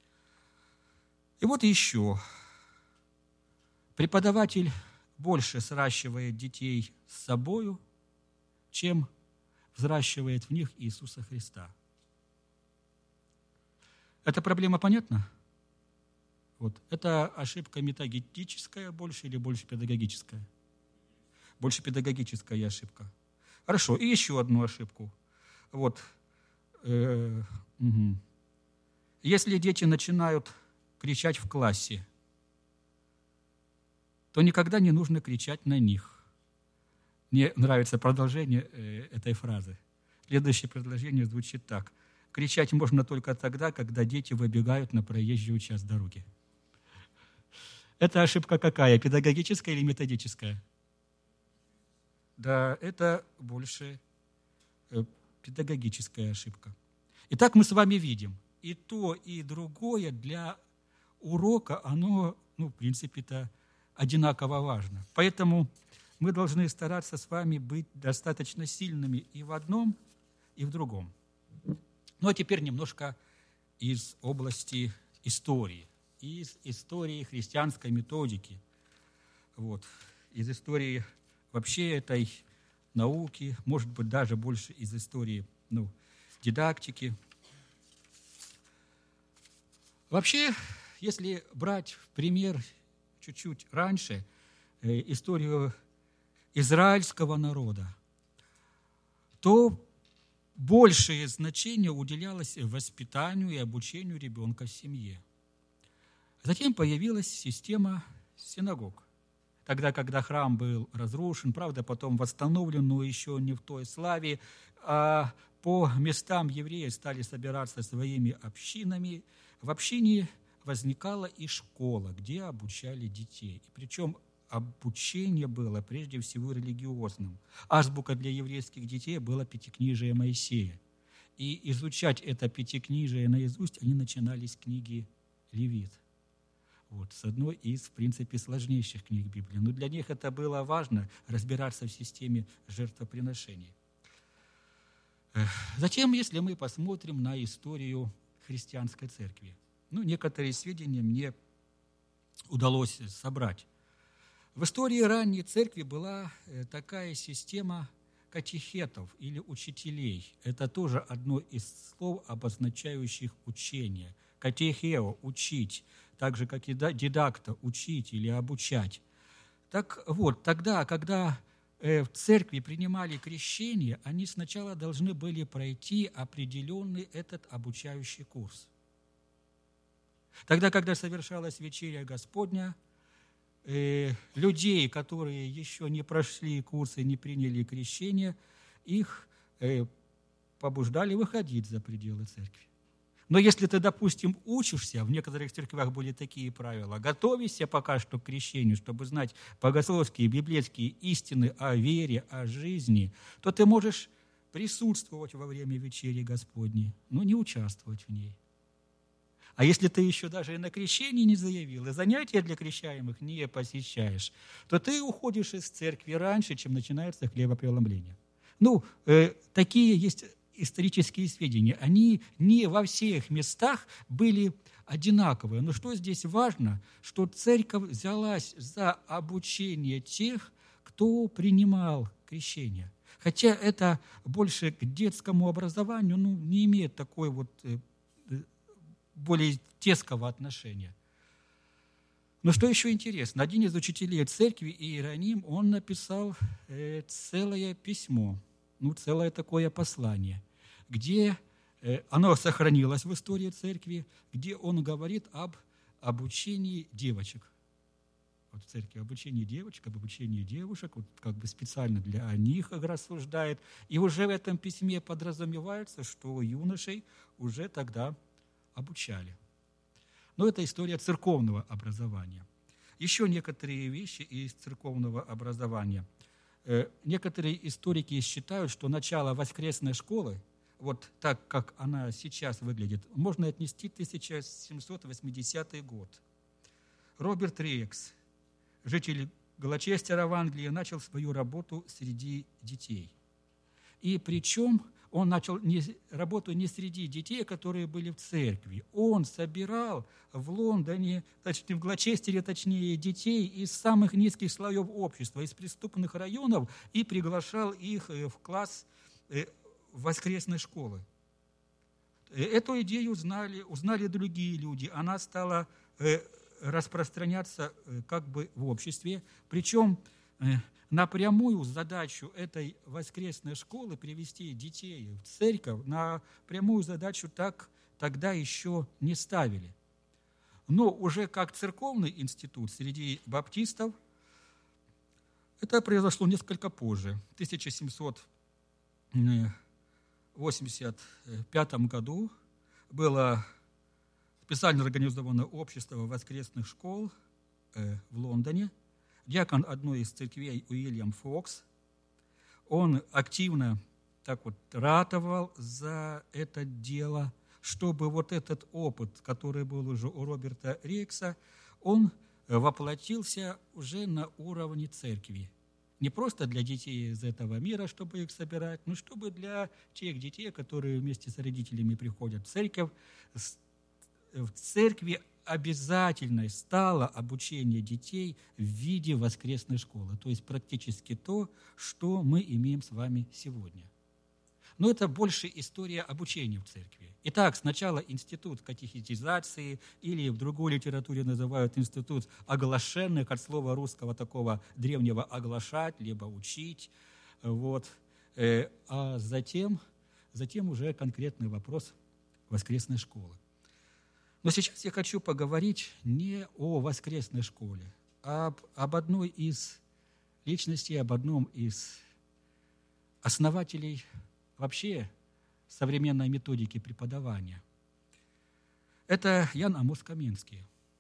И вот еще. Преподаватель больше сращивает детей с собою, чем взращивает в них Иисуса Христа. Эта проблема понятна? Вот. Это ошибка методическая больше или больше педагогическая? Больше педагогическая ошибка. Хорошо, и еще одну ошибку. Вот. Э, угу. Если дети начинают кричать в классе, то никогда не нужно кричать на них. Мне нравится продолжение э, этой фразы. Следующее предложение звучит так. Кричать можно только тогда, когда дети выбегают на проезжую часть дороги. Это ошибка какая? Педагогическая или методическая? Да, это больше э, педагогическая ошибка. Итак, мы с вами видим, и то, и другое для урока, оно, ну, в принципе-то, одинаково важно. Поэтому мы должны стараться с вами быть достаточно сильными и в одном, и в другом. Ну, а теперь немножко из области истории, из истории христианской методики, вот, из истории вообще этой науки, может быть, даже больше из истории, ну, дидактики. Вообще, если брать в пример чуть-чуть раньше э, историю израильского народа, то большее значение уделялось воспитанию и обучению ребенка в семье. Затем появилась система синагог. Тогда, когда храм был разрушен, правда, потом восстановлен, но еще не в той славе, а по местам евреи стали собираться своими общинами. В общине возникала и школа, где обучали детей. И причем обучение было прежде всего религиозным. Азбука для еврейских детей была Пятикнижие Моисея. И изучать это Пятикнижие наизусть они начинали с книги Левит. Вот, с одной из, в принципе, сложнейших книг Библии. Но для них это было важно, разбираться в системе жертвоприношений. Затем, если мы посмотрим на историю христианской церкви, ну, некоторые сведения мне удалось собрать. В истории ранней церкви была такая система катехетов или учителей. Это тоже одно из слов, обозначающих учение. Катехео – учить, так же, как и дидакта – учить или обучать. Так вот, тогда, когда в церкви принимали крещение, они сначала должны были пройти определенный этот обучающий курс. Тогда, когда совершалась вечеря Господня, э, людей, которые еще не прошли курсы, не приняли крещение, их э, побуждали выходить за пределы церкви. Но если ты, допустим, учишься, в некоторых церквях были такие правила, готовишься пока что к крещению, чтобы знать богословские, библейские истины о вере, о жизни, то ты можешь присутствовать во время вечери Господней, но не участвовать в ней. А если ты еще даже и на крещении не заявил, и занятия для крещаемых не посещаешь, то ты уходишь из церкви раньше, чем начинается хлебопреломление. Ну, э, такие есть исторические сведения. Они не во всех местах были одинаковые. Но что здесь важно, что церковь взялась за обучение тех, кто принимал крещение. Хотя это больше к детскому образованию, ну, не имеет такой вот э, более теского отношения. Но что еще интересно, один из учителей церкви, Иероним, он написал э, целое письмо, ну, целое такое послание, где э, оно сохранилось в истории церкви, где он говорит об обучении девочек. вот в церкви, обучение девочек, обучение девушек, вот как бы специально для них рассуждает. И уже в этом письме подразумевается, что юношей уже тогда обучали. Но это история церковного образования. Еще некоторые вещи из церковного образования. Некоторые историки считают, что начало воскресной школы, вот так, как она сейчас выглядит, можно отнести тысяча семьсот восьмидесятый год. Роберт Рекс, житель Глочестера в Англии, начал свою работу среди детей. И причем он начал не, работу не среди детей, которые были в церкви. Он собирал в Лондоне, точнее, в Глочестере, точнее, детей из самых низких слоев общества, из преступных районов, и приглашал их в класс воскресной школы. Эту идею узнали, узнали другие люди. Она стала распространяться как бы в обществе. Причем напрямую задачу этой воскресной школы привести детей в церковь, на прямую задачу так тогда еще не ставили. Но уже как церковный институт среди баптистов это произошло несколько позже. В тысяча семьсот восемьдесят пятом году было специально организовано общество воскресных школ в Лондоне. Диакон одной из церквей Уильям Фокс, он активно так вот ратовал за это дело, чтобы вот этот опыт, который был уже у Роберта Рекса, он воплотился уже на уровне церкви. Не просто для детей из этого мира, чтобы их собирать, но чтобы для тех детей, которые вместе с родителями приходят в церковь. В церкви обязательной стало обучение детей в виде воскресной школы, то есть практически то, что мы имеем с вами сегодня. Но это больше история обучения в церкви. Итак, сначала институт катехизации, или в другой литературе называют институт оглашенных, от слова русского такого древнего оглашать, либо учить. Вот. А затем, затем уже конкретный вопрос воскресной школы. Но сейчас я хочу поговорить не о воскресной школе, а об, об одной из личностей, об одном из основателей вообще современной методики преподавания. Это Ян Амос Каменский.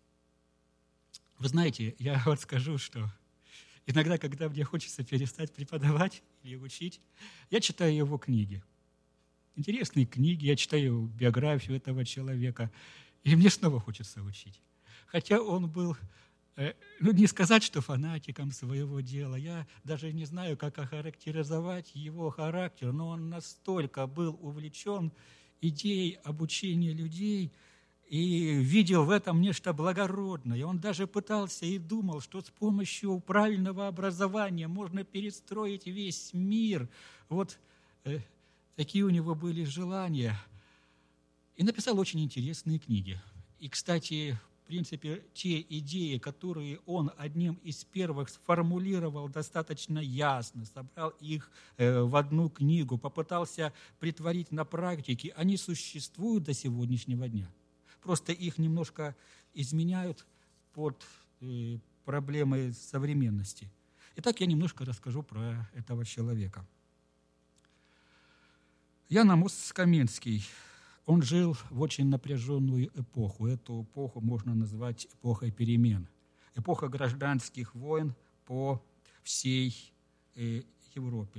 Вы знаете, я вот скажу, что иногда, когда мне хочется перестать преподавать или учить, я читаю его книги. Интересные книги, я читаю биографию этого человека, и мне снова хочется учить. Хотя он был, ну не сказать, что фанатиком своего дела, я даже не знаю, как охарактеризовать его характер, но он настолько был увлечен идеей обучения людей и видел в этом нечто благородное. Он даже пытался и думал, что с помощью правильного образования можно перестроить весь мир. Вот э, такие у него были желания. И написал очень интересные книги. И, кстати, в принципе, те идеи, которые он одним из первых сформулировал достаточно ясно, собрал их в одну книгу, попытался притворить на практике, они существуют до сегодняшнего дня. Просто их немножко изменяют под проблемы современности. Итак, я немножко расскажу про этого человека. Ян Амос Каменский. Он жил в очень напряженную эпоху. Эту эпоху можно назвать эпохой перемен. Эпоха гражданских войн по всей э, Европе.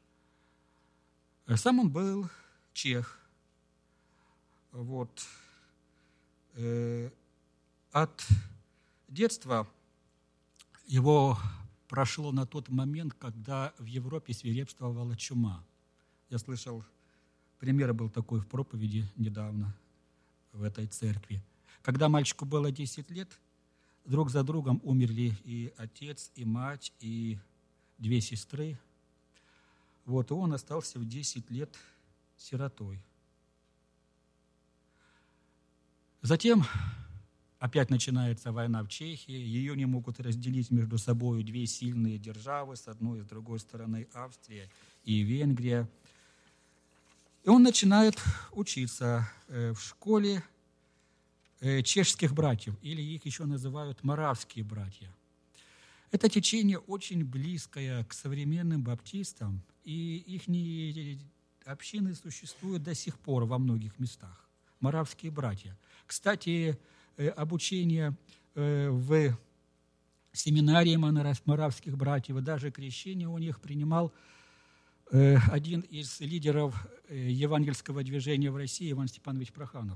Сам он был чех. Вот. Э, от детства его прошло на тот момент, когда в Европе свирепствовала чума. Я слышал, пример был такой в проповеди недавно в этой церкви. Когда мальчику было десять лет, друг за другом умерли и отец, и мать, и две сестры. Вот, и он остался в десять лет сиротой. Затем опять начинается война в Чехии. Ее не могут разделить между собой две сильные державы, с одной и с другой стороны Австрия и Венгрия. И он начинает учиться в школе чешских братьев, или их еще называют моравские братья. Это течение очень близкое к современным баптистам, и их общины существуют до сих пор во многих местах. Моравские братья. Кстати, обучение в семинарии моравских братьев, и даже крещение у них принимал один из лидеров евангельского движения в России, Иван Степанович Проханов.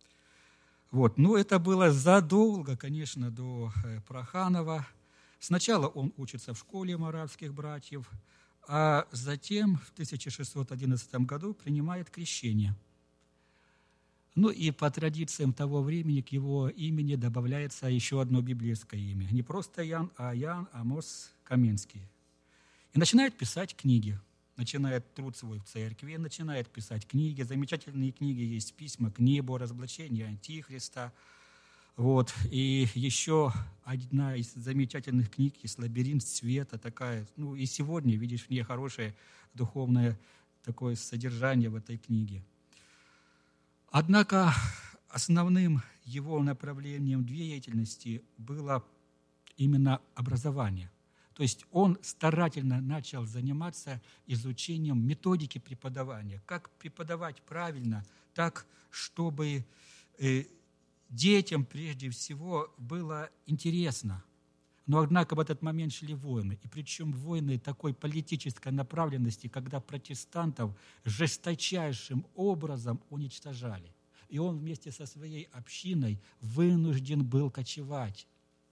Вот. Ну, это было задолго, конечно, до Проханова. Сначала он учится в школе моравских братьев, а затем в тысяча шестьсот одиннадцатом году принимает крещение. Ну и по традициям того времени к его имени добавляется еще одно библейское имя. Не просто Ян, а Ян Амос Каменский. И начинает писать книги. Начинает труд свой в церкви, начинает писать книги. Замечательные книги есть «Письма к небу», «Разоблачение Антихриста». Вот. И еще одна из замечательных книг есть «Лабиринт света», такая, ну и сегодня, видишь, в ней хорошее духовное такое содержание в этой книге. Однако основным его направлением деятельности было именно образование. То есть он старательно начал заниматься изучением методики преподавания. Как преподавать правильно, так, чтобы детям прежде всего было интересно. Но, однако, в этот момент шли войны. И причем войны такой политической направленности, когда протестантов жесточайшим образом уничтожали. И он вместе со своей общиной вынужден был кочевать.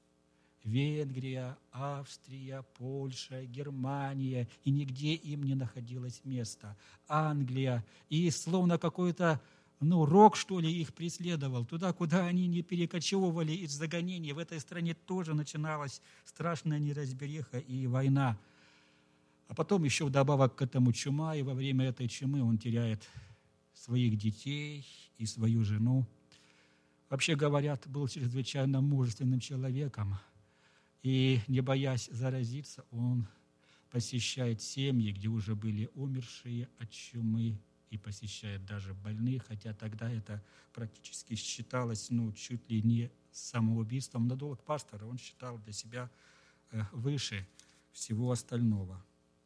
Венгрия, Австрия, Польша, Германия, и нигде им не находилось места. Англия, и словно какой-то ну, рок, что ли, их преследовал. Туда, куда они не перекочевывали из загонения, в этой стране тоже начиналась страшная неразбериха и война. А потом еще вдобавок к этому чума, и во время этой чумы он теряет своих детей и свою жену. Вообще, говорят, был чрезвычайно мужественным человеком. И, не боясь заразиться, он посещает семьи, где уже были умершие от чумы, и посещает даже больных, хотя тогда это практически считалось ну, чуть ли не самоубийством. Но долг пастора он считал для себя выше всего остального.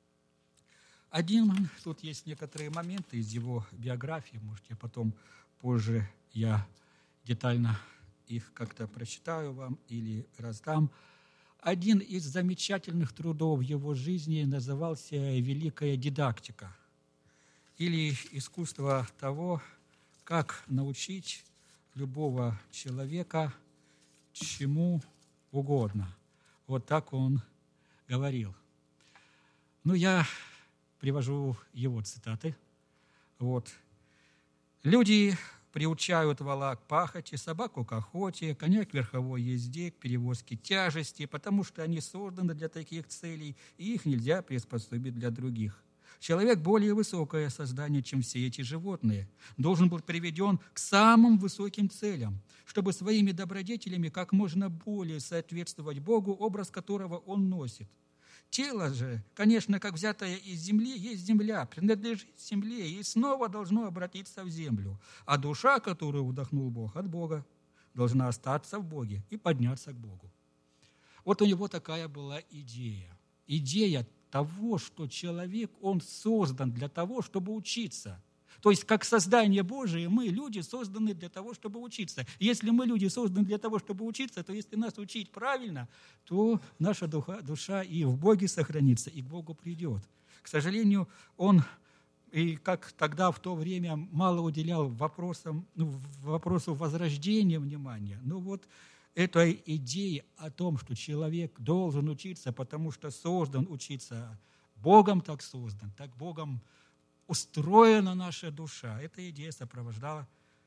Один, тут есть некоторые моменты из его биографии, можете потом позже я детально их как-то прочитаю вам или раздам. Один из замечательных трудов его жизни назывался «Великая дидактика» или искусство того, как научить любого человека чему угодно. Вот так он говорил. Ну, я привожу его цитаты. Вот. Люди приучают вола к пахоте, собаку к охоте, коня к верховой езде, к перевозке тяжести, потому что они созданы для таких целей, и их нельзя приспособить для других. Человек более высокое создание, чем все эти животные, должен был приведен к самым высоким целям, чтобы своими добродетелями как можно более соответствовать Богу, образ которого он носит. Тело же, конечно, как взятое из земли, есть земля, принадлежит земле и снова должно обратиться в землю. А душа, которую вдохнул Бог от Бога, должна остаться в Боге и подняться к Богу. Вот у него такая была идея. Идея того, что человек, он создан для того, чтобы учиться. То есть, как создание Божие, мы, люди, созданы для того, чтобы учиться. Если мы, люди, созданы для того, чтобы учиться, то если нас учить правильно, то наша душа, душа и в Боге сохранится, и к Богу придет. К сожалению, он, и как тогда, в то время, мало уделял вопросам, ну, вопросу возрождения внимания. Ну вот, эта идея о том, что человек должен учиться, потому что создан учиться, Богом так создан, так Богом устроена наша душа. Эта идея сопровождала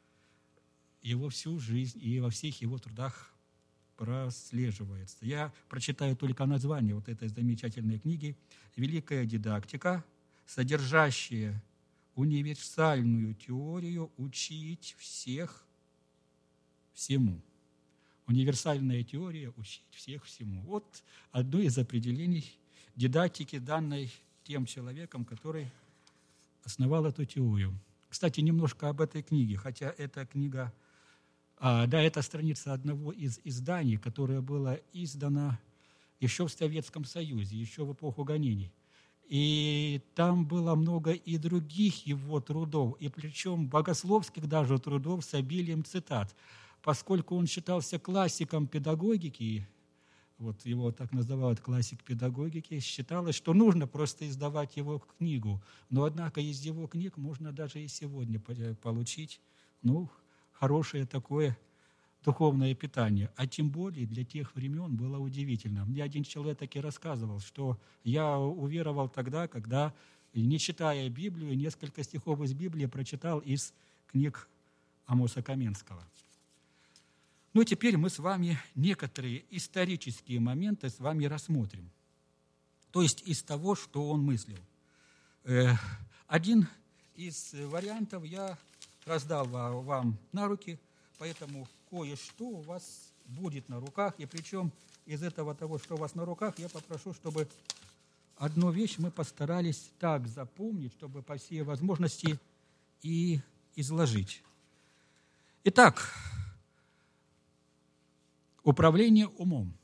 его всю жизнь, и во всех его трудах прослеживается. Я прочитаю только название вот этой замечательной книги «Великая дидактика», содержащая универсальную теорию учить всех всему. Универсальная теория учить всех всему. Вот одно из определений дидактики, данной тем человеком, который основал эту теорию. Кстати, немножко об этой книге, хотя эта книга, а, да, это страница одного из изданий, которое было издано еще в Советском Союзе, еще в эпоху гонений. И там было много и других его трудов, и причем богословских даже трудов с обилием цитат. Поскольку он считался классиком педагогики, вот его так называют классик педагогики, считалось, что нужно просто издавать его книгу. Но, однако, из его книг можно даже и сегодня получить ну, хорошее такое духовное питание. А тем более для тех времен было удивительно. Мне один человек таки рассказывал, что я уверовал тогда, когда, не читая Библию, несколько стихов из Библии прочитал из книг Амоса Каменского. Ну, теперь мы с вами некоторые исторические моменты с вами рассмотрим. То есть из того, что он мыслил. Один из вариантов я раздал вам на руки, поэтому кое-что у вас будет на руках. И причем из этого того, что у вас на руках, я попрошу, чтобы одну вещь мы постарались так запомнить, чтобы по всей возможности и изложить. Итак, управление умом.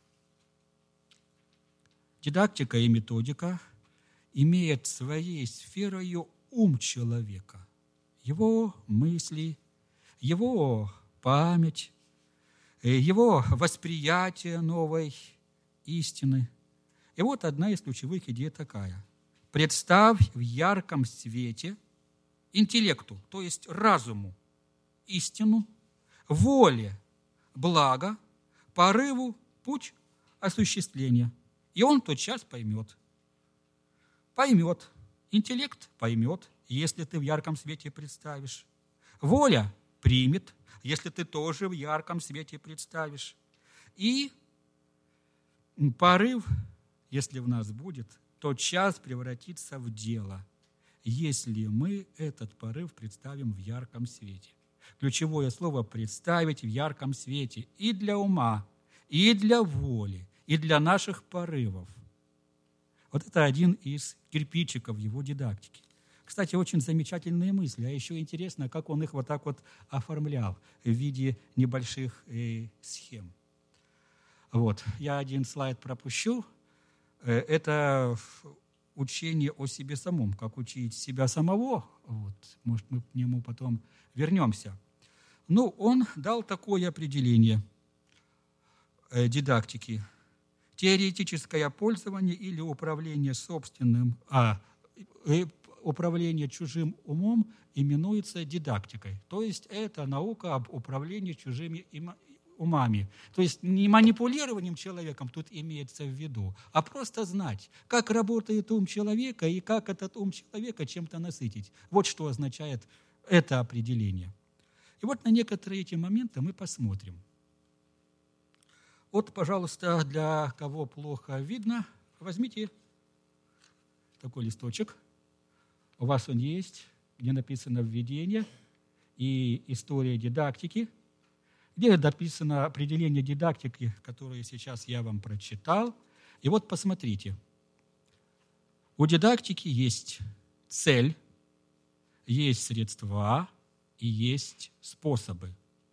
Дидактика и методика имеют своей сферой ум человека, его мысли, его память, его восприятие новой истины. И вот одна из ключевых идей такая. Представь в ярком свете интеллекту, то есть разуму, истину, воле, благо, порыву, путь осуществления. И он тотчас поймет. Поймет. Интеллект поймет, если ты в ярком свете представишь. Воля примет, если ты тоже в ярком свете представишь. И порыв, если в нас будет, тотчас превратится в дело, если мы этот порыв представим в ярком свете. Ключевое слово «представить» в ярком свете и для ума, и для воли, и для наших порывов. Вот это один из кирпичиков его дидактики. Кстати, очень замечательные мысли, а еще интересно, как он их вот так вот оформлял в виде небольших э, схем. Вот. Я один слайд пропущу. Это учение о себе самом, как учить себя самого. Вот. Может, мы к нему потом вернемся. Ну, он дал такое определение э, дидактики. Теоретическое пользование или управление собственным, а, э, управление чужим умом именуется дидактикой. То есть это наука об управлении чужими умами. То есть не манипулированием человеком тут имеется в виду, а просто знать, как работает ум человека и как этот ум человека чем-то насытить. Вот что означает это определение. И вот на некоторые эти моменты мы посмотрим. Вот, пожалуйста, для кого плохо видно, возьмите такой листочек. У вас он есть, где написано «Введение» и «История дидактики», где написано определение дидактики, которое сейчас я вам прочитал. И вот посмотрите. У дидактики есть цель, есть средства и есть способы.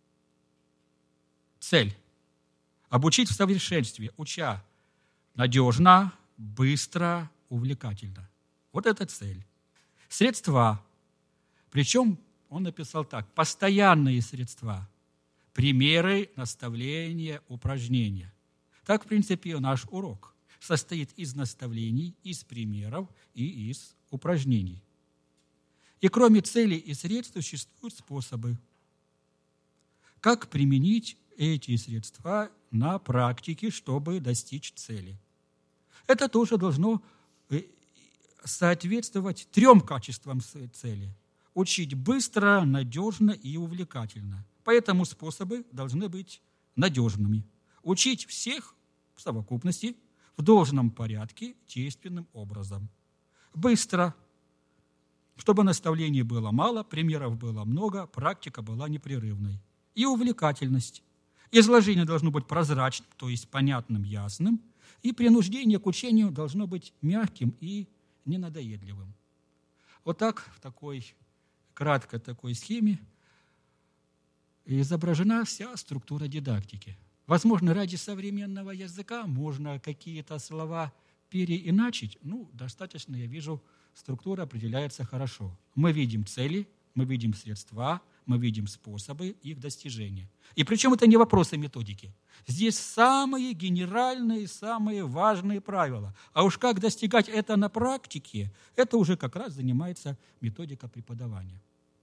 Цель. Обучить в совершенстве, уча надежно, быстро, увлекательно. Вот это цель. Средства. Причем он написал так. Постоянные средства. Примеры, наставления, упражнения. Так, в принципе, наш урок состоит из наставлений, из примеров и из упражнений. И кроме целей и средств существуют способы. Как применить эти средства на практике, чтобы достичь цели. Это тоже должно соответствовать трем качествам цели. Учить быстро, надежно и увлекательно. Поэтому способы должны быть надежными. Учить всех в совокупности, в должном порядке, действенным образом. Быстро, чтобы наставлений было мало, примеров было много, практика была непрерывной. И увлекательность. Изложение должно быть прозрачным, то есть понятным, ясным, и принуждение к учению должно быть мягким и ненадоедливым. Вот так, в такой краткой такой схеме изображена вся структура дидактики. Возможно, ради современного языка можно какие-то слова переиначить. Ну, достаточно, я вижу, структура определяется хорошо. Мы видим цели, мы видим средства, мы видим способы их достижения. И причем это не вопросы методики. Здесь самые генеральные, самые важные правила. А уж как достигать это на практике, это уже как раз занимается методика преподавания.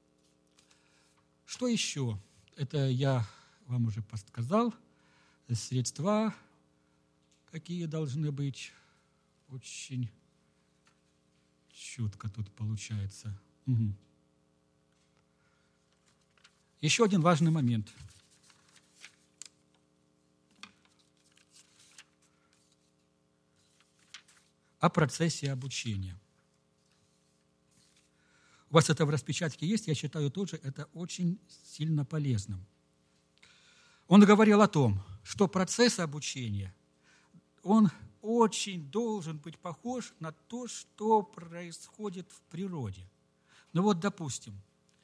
Что еще? Это я вам уже подсказал. Средства, какие должны быть. Очень чутко тут получается. Угу. Еще один важный момент. О процессе обучения. У вас это в распечатке есть, я считаю тоже это очень сильно полезным. Он говорил о том, что процесс обучения, он очень должен быть похож на то, что происходит в природе. Ну вот, допустим,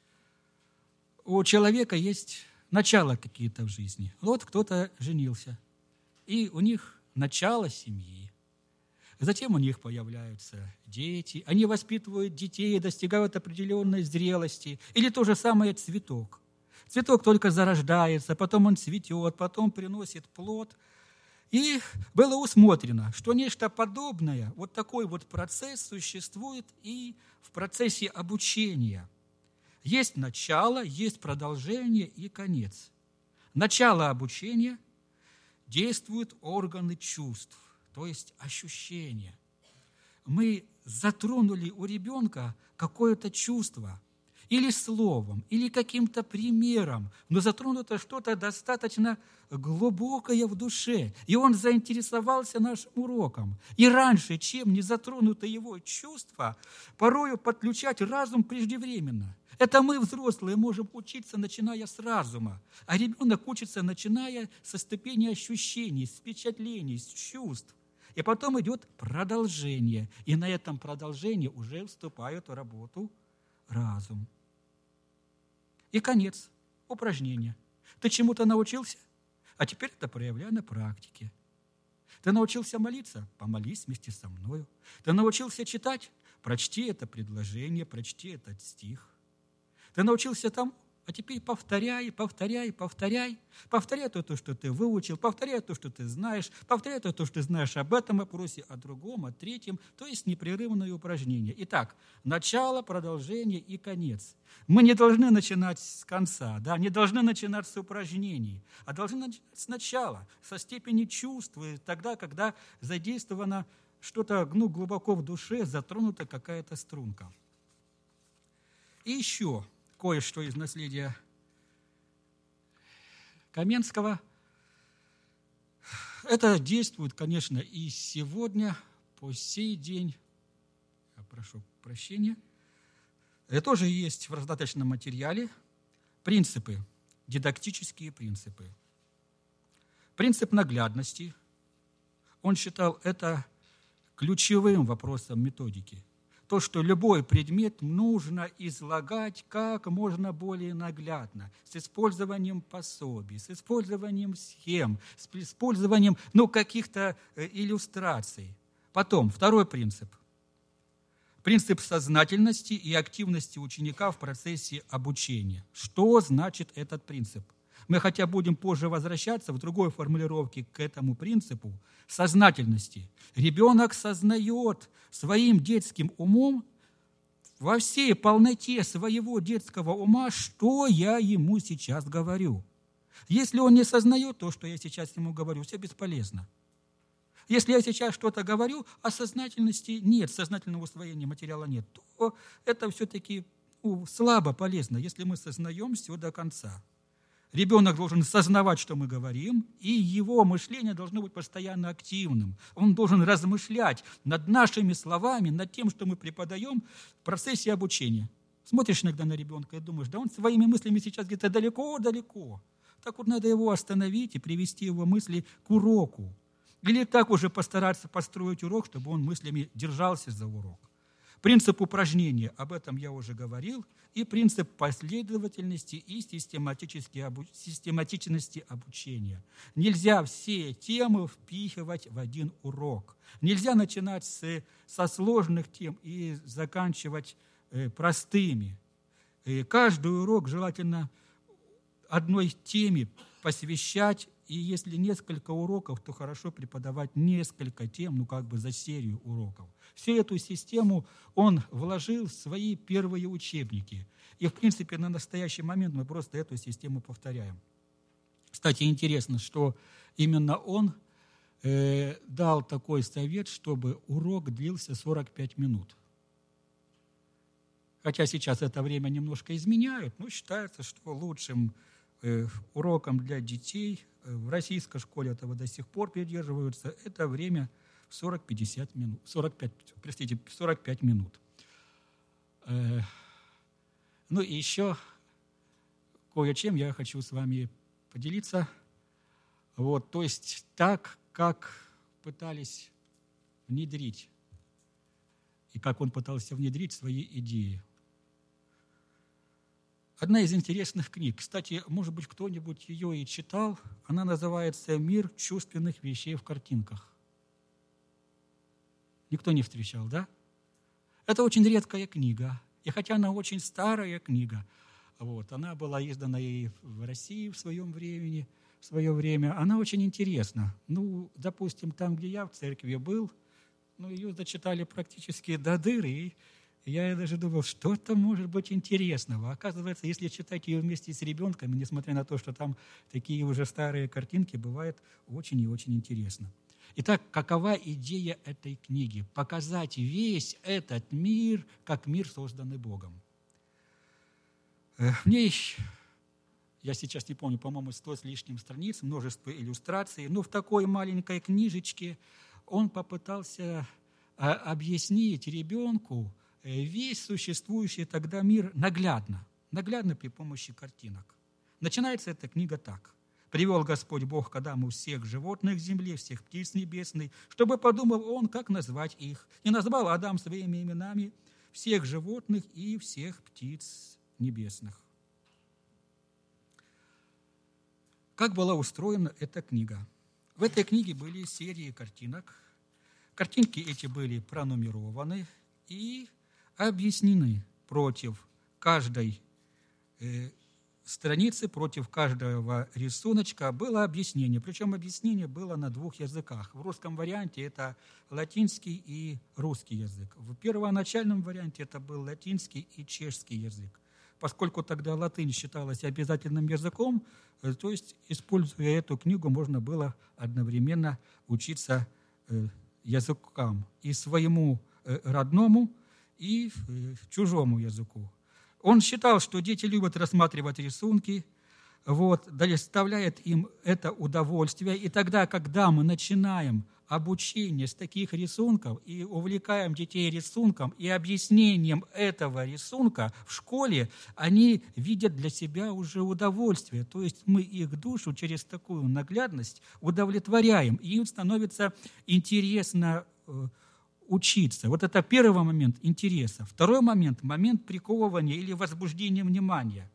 у человека есть начало какие-то в жизни. Вот кто-то женился, и у них начало семьи. Затем у них появляются дети, они воспитывают детей, достигают определенной зрелости. Или то же самое цветок. Цветок только зарождается, потом он цветет, потом приносит плод. И было усмотрено, что нечто подобное, вот такой вот процесс существует и в процессе обучения. Есть начало, есть продолжение и конец. Начало обучения действуют органы чувств, то есть ощущения. Мы затронули у ребенка какое-то чувство, или словом, или каким-то примером, но затронуто что-то достаточно глубокое в душе, и он заинтересовался нашим уроком. И раньше, чем не затронуто его чувство, порою подключать разум преждевременно. Это мы, взрослые, можем учиться, начиная с разума, а ребенок учится, начиная со ступени ощущений, с впечатлений, с чувств. И потом идет продолжение, и на этом продолжении уже вступает в работу разум. И конец, упражнение. Ты чему-то научился, а теперь это проявляй на практике. Ты научился молиться? Помолись вместе со мною. Ты научился читать? Прочти это предложение, прочти этот стих. Ты научился там, а теперь повторяй, повторяй, повторяй. Повторяй то, что ты выучил, повторяй то, что ты знаешь, повторяй то, что ты знаешь об этом вопросе, о другом, о третьем, то есть непрерывное упражнение. Итак, начало, продолжение и конец. Мы не должны начинать с конца, да, не должны начинать с упражнений, а должны начинать сначала, со степени чувств, тогда, когда задействовано что-то ну, глубоко в душе, затронута какая-то струнка. И еще кое-что из наследия Каменского. Это действует, конечно, и сегодня, по сей день. Я прошу прощения. Это тоже есть в раздаточном материале. Принципы, дидактические принципы. Принцип наглядности. Он считал это ключевым вопросом методики. То, что любой предмет нужно излагать как можно более наглядно, с использованием пособий, с использованием схем, с использованием ну, каких-то иллюстраций. Потом, второй принцип. Принцип сознательности и активности ученика в процессе обучения. Что значит этот принцип? Мы хотя будем позже возвращаться в другой формулировке к этому принципу сознательности. Ребенок сознает своим детским умом во всей полноте своего детского ума, что я ему сейчас говорю. Если он не сознает то, что я сейчас ему говорю, все бесполезно. Если я сейчас что-то говорю, а сознательности нет, сознательного усвоения материала нет, то это все-таки ну, слабо полезно, если мы сознаем все до конца. Ребенок должен сознавать, что мы говорим, и его мышление должно быть постоянно активным. Он должен размышлять над нашими словами, над тем, что мы преподаем в процессе обучения. Смотришь иногда на ребенка и думаешь, да он своими мыслями сейчас где-то далеко-далеко. Так вот надо его остановить и привести его мысли к уроку. Или так уже постараться построить урок, чтобы он мыслями держался за урок. Принцип упражнения, об этом я уже говорил, и принцип последовательности и систематичности обучения. Нельзя все темы впихивать в один урок. Нельзя начинать с, со сложных тем и заканчивать э, простыми. И каждый урок желательно одной теме посвящать, и если несколько уроков, то хорошо преподавать несколько тем, ну как бы за серию уроков. Всю эту систему он вложил в свои первые учебники. И, в принципе, на настоящий момент мы просто эту систему повторяем. Кстати, интересно, что именно он э, дал такой совет, чтобы урок длился сорок пять минут. Хотя сейчас это время немножко изменяют, но считается, что лучшим э, уроком для детей, э, в российской школе этого до сих пор придерживаются, это время сорок-пятьдесят минут, сорок пять, простите, сорок пять минут. Э, ну и еще кое-чем я хочу с вами поделиться. Вот, то есть так, как пытались внедрить, и как он пытался внедрить свои идеи. Одна из интересных книг, кстати, может быть, кто-нибудь ее и читал, она называется «Мир чувственных вещей в картинках». Никто не встречал, да? Это очень редкая книга, и хотя она очень старая книга, вот, она была издана и в России в своем времени, в свое время, она очень интересна. Ну, допустим, там, где я в церкви был, ну, ее зачитали практически до дыры, и я даже думал, что там может быть интересного. Оказывается, если читать ее вместе с ребенком, несмотря на то, что там такие уже старые картинки, бывает очень и очень интересно. Итак, какова идея этой книги? Показать весь этот мир, как мир, созданный Богом. В ней, я сейчас не помню, по-моему, сто с лишним страниц, множество иллюстраций, но в такой маленькой книжечке он попытался объяснить ребенку весь существующий тогда мир наглядно, наглядно при помощи картинок. Начинается эта книга так. «Привел Господь Бог к Адаму всех животных земли, всех птиц небесных, чтобы подумал он, как назвать их. И назвал Адам своими именами всех животных и всех птиц небесных». Как была устроена эта книга? В этой книге были серии картинок. Картинки эти были пронумерованы и объяснены против каждой э, страницы, против каждого рисуночка было объяснение. Причем объяснение было на двух языках. В русском варианте это латинский и русский язык. В первоначальном варианте это был латинский и чешский язык. Поскольку тогда латынь считалась обязательным языком, э, то есть, используя эту книгу, можно было одновременно учиться э, языкам и своему э, родному, и э, чужому языку. Он считал, что дети любят рассматривать рисунки, вот, доставляет им это удовольствие. И тогда, когда мы начинаем обучение с таких рисунков и увлекаем детей рисунком и объяснением этого рисунка в школе, они видят для себя уже удовольствие. То есть мы их душу через такую наглядность удовлетворяем, и им становится интересно э, учиться. Вот это первый момент интереса. Второй момент – момент приковывания или возбуждения внимания.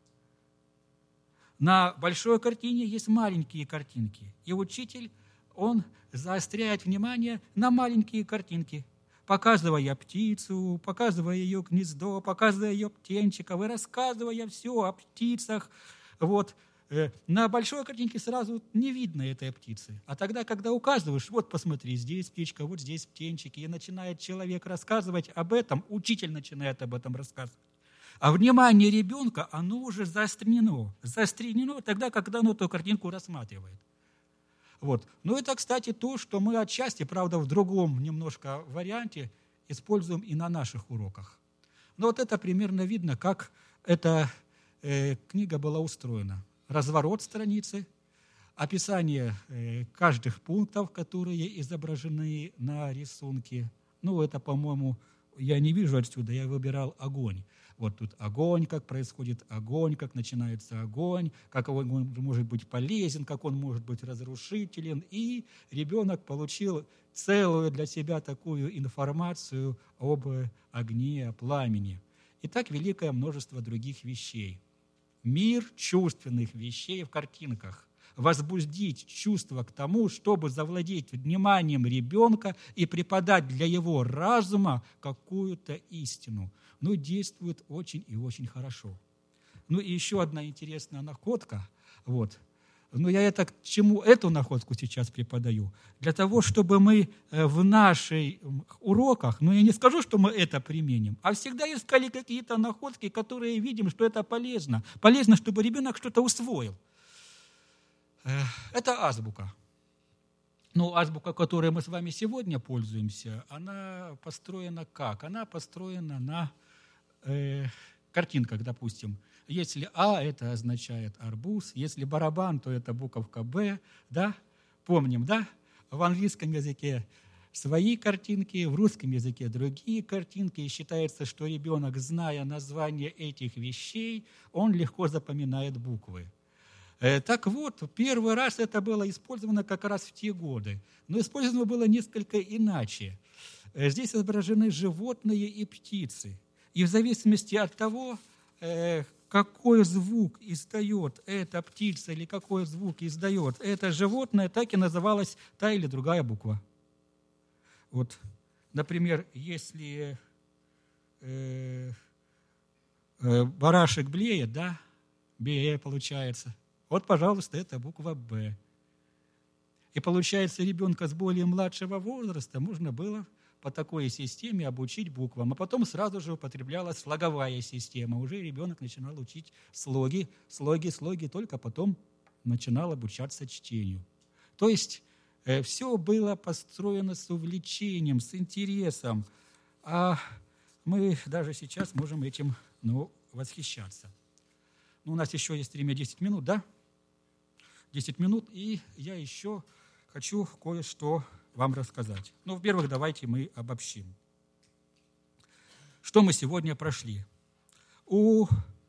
На большой картине есть маленькие картинки, и учитель, он заостряет внимание на маленькие картинки, показывая птицу, показывая ее гнездо, показывая ее птенчиков и рассказывая все о птицах. Вот. На большой картинке сразу не видно этой птицы. А тогда, когда указываешь, вот посмотри, здесь птичка, вот здесь птенчики, и начинает человек рассказывать об этом, учитель начинает об этом рассказывать. А внимание ребенка, оно уже заострено. Заострено тогда, когда он эту картинку рассматривает. Вот. Ну, это, кстати, то, что мы отчасти, правда, в другом немножко варианте используем и на наших уроках. Но вот это примерно видно, как эта э, книга была устроена. Разворот страницы, описание э, каждых пунктов, которые изображены на рисунке. Ну, это, по-моему, я не вижу отсюда, я выбирал огонь. Вот тут огонь, как происходит огонь, как начинается огонь, как он может быть полезен, как он может быть разрушителен. И ребенок получил целую для себя такую информацию об огне, о пламени. И так великое множество других вещей. Мир чувственных вещей в картинках. Возбудить чувство к тому, чтобы завладеть вниманием ребенка и преподать для его разума какую-то истину. Ну, действует очень и очень хорошо. Ну, и еще одна интересная находка. Вот. Но я это, к чему эту находку сейчас преподаю? Для того, чтобы мы в наших уроках, ну, я не скажу, что мы это применим, а всегда искали какие-то находки, которые видим, что это полезно. Полезно, чтобы ребенок что-то усвоил. Это азбука. Ну, азбука, которой мы с вами сегодня пользуемся, она построена как? Она построена на э, картинках, допустим. Если А, это означает арбуз, если барабан, то это буковка Б, да? Помним, да? В английском языке свои картинки, в русском языке другие картинки, и считается, что ребенок, зная название этих вещей, он легко запоминает буквы. Так вот, первый раз это было использовано как раз в те годы, но использовано было несколько иначе. Здесь изображены животные и птицы, и в зависимости от того, какой звук издает эта птица или какой звук издает это животное, так и называлась та или другая буква. Вот, например, если э, э, барашек блеет, да, бе получается. Вот, пожалуйста, это буква Б. И получается, ребенка с более младшего возраста можно было по такой системе обучить буквам, а потом сразу же употреблялась слоговая система. Уже ребенок начинал учить слоги, слоги, слоги, только потом начинал обучаться чтению. То есть э, все было построено с увлечением, с интересом, а мы даже сейчас можем этим, ну, восхищаться. Ну, у нас еще есть время десять минут, да? десять минут, и я еще хочу кое-что вам рассказать. Ну, во-первых, давайте мы обобщим. Что мы сегодня прошли? У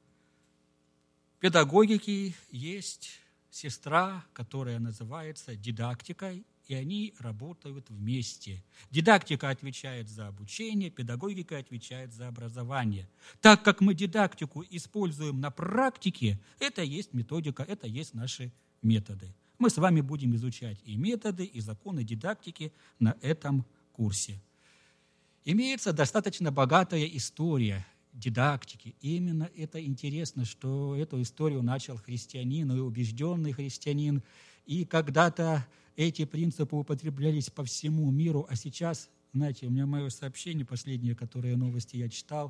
педагогики есть сестра, которая называется дидактикой, и они работают вместе. Дидактика отвечает за обучение, педагогика отвечает за образование. Так как мы дидактику используем на практике, это есть методика, это есть наши методы. Мы с вами будем изучать и методы, и законы дидактики на этом курсе. Имеется достаточно богатая история дидактики. И именно это интересно, что эту историю начал христианин и убежденный христианин. И когда-то эти принципы употреблялись по всему миру, а сейчас, знаете, у меня мое сообщение последнее, которое новости я читал,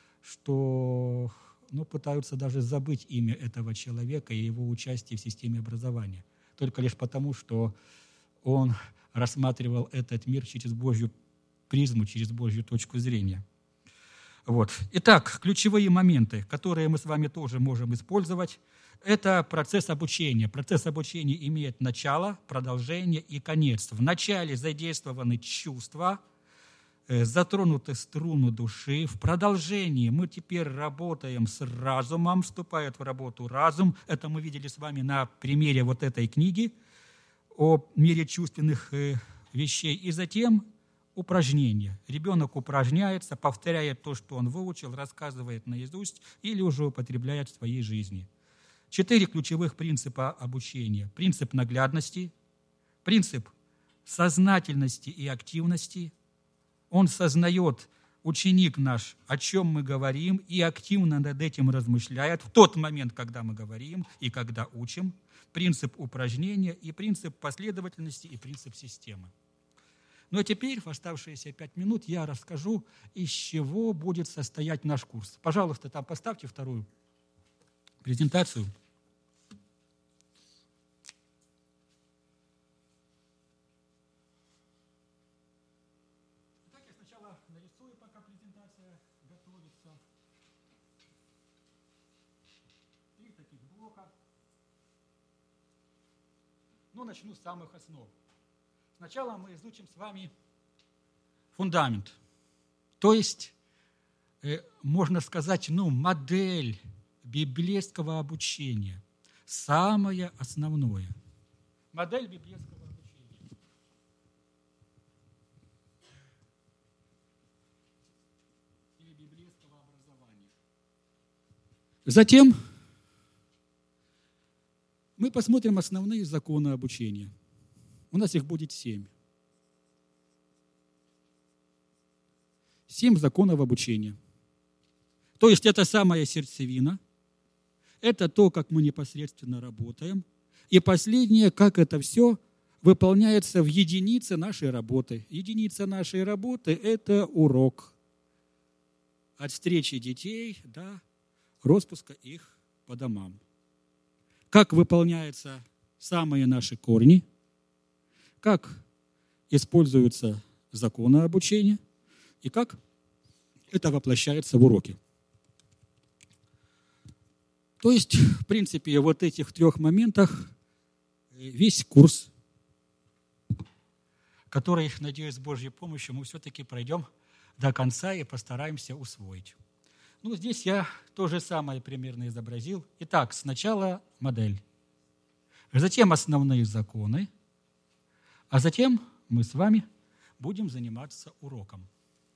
что ну, пытаются даже забыть имя этого человека и его участие в системе образования. Только лишь потому, что он рассматривал этот мир через Божью призму, через Божью точку зрения. Вот. Итак, ключевые моменты, которые мы с вами тоже можем использовать, это процесс обучения. Процесс обучения имеет начало, продолжение и конец. В начале задействованы чувства, затронуты струны души. В продолжении мы теперь работаем с разумом, вступает в работу разум. Это мы видели с вами на примере вот этой книги о мире чувственных вещей. И затем упражнения. Ребенок упражняется, повторяет то, что он выучил, рассказывает наизусть или уже употребляет в своей жизни. Четыре ключевых принципа обучения. Принцип наглядности, принцип сознательности и активности. Он сознает, ученик наш, о чем мы говорим, и активно над этим размышляет в тот момент, когда мы говорим и когда учим. Принцип упражнения и принцип последовательности и принцип системы. Ну а теперь, в оставшиеся пять минут, я расскажу, из чего будет состоять наш курс. Пожалуйста, там поставьте вторую презентацию. Итак, я сначала нарисую, пока презентация готовится. Три таких блока. Ну, начну с самых основ. Сначала мы изучим с вами фундамент. То есть, можно сказать, ну, модель библейского обучения. Самое основное. Модель библейского обучения. Или библейского образования. Затем мы посмотрим основные законы обучения. У нас их будет семь. Семь законов обучения. То есть это самая сердцевина, это то, как мы непосредственно работаем. И последнее, как это все выполняется в единице нашей работы. Единица нашей работы – это урок. От встречи детей до распуска их по домам. Как выполняются самые наши корни, как используются законы обучения и как это воплощается в уроке. То есть, в принципе, вот в этих трех моментах весь курс, который, надеюсь, с Божьей помощью мы все-таки пройдем до конца и постараемся усвоить. Ну, здесь я то же самое примерно изобразил. Итак, сначала модель, затем основные законы, а затем мы с вами будем заниматься уроком.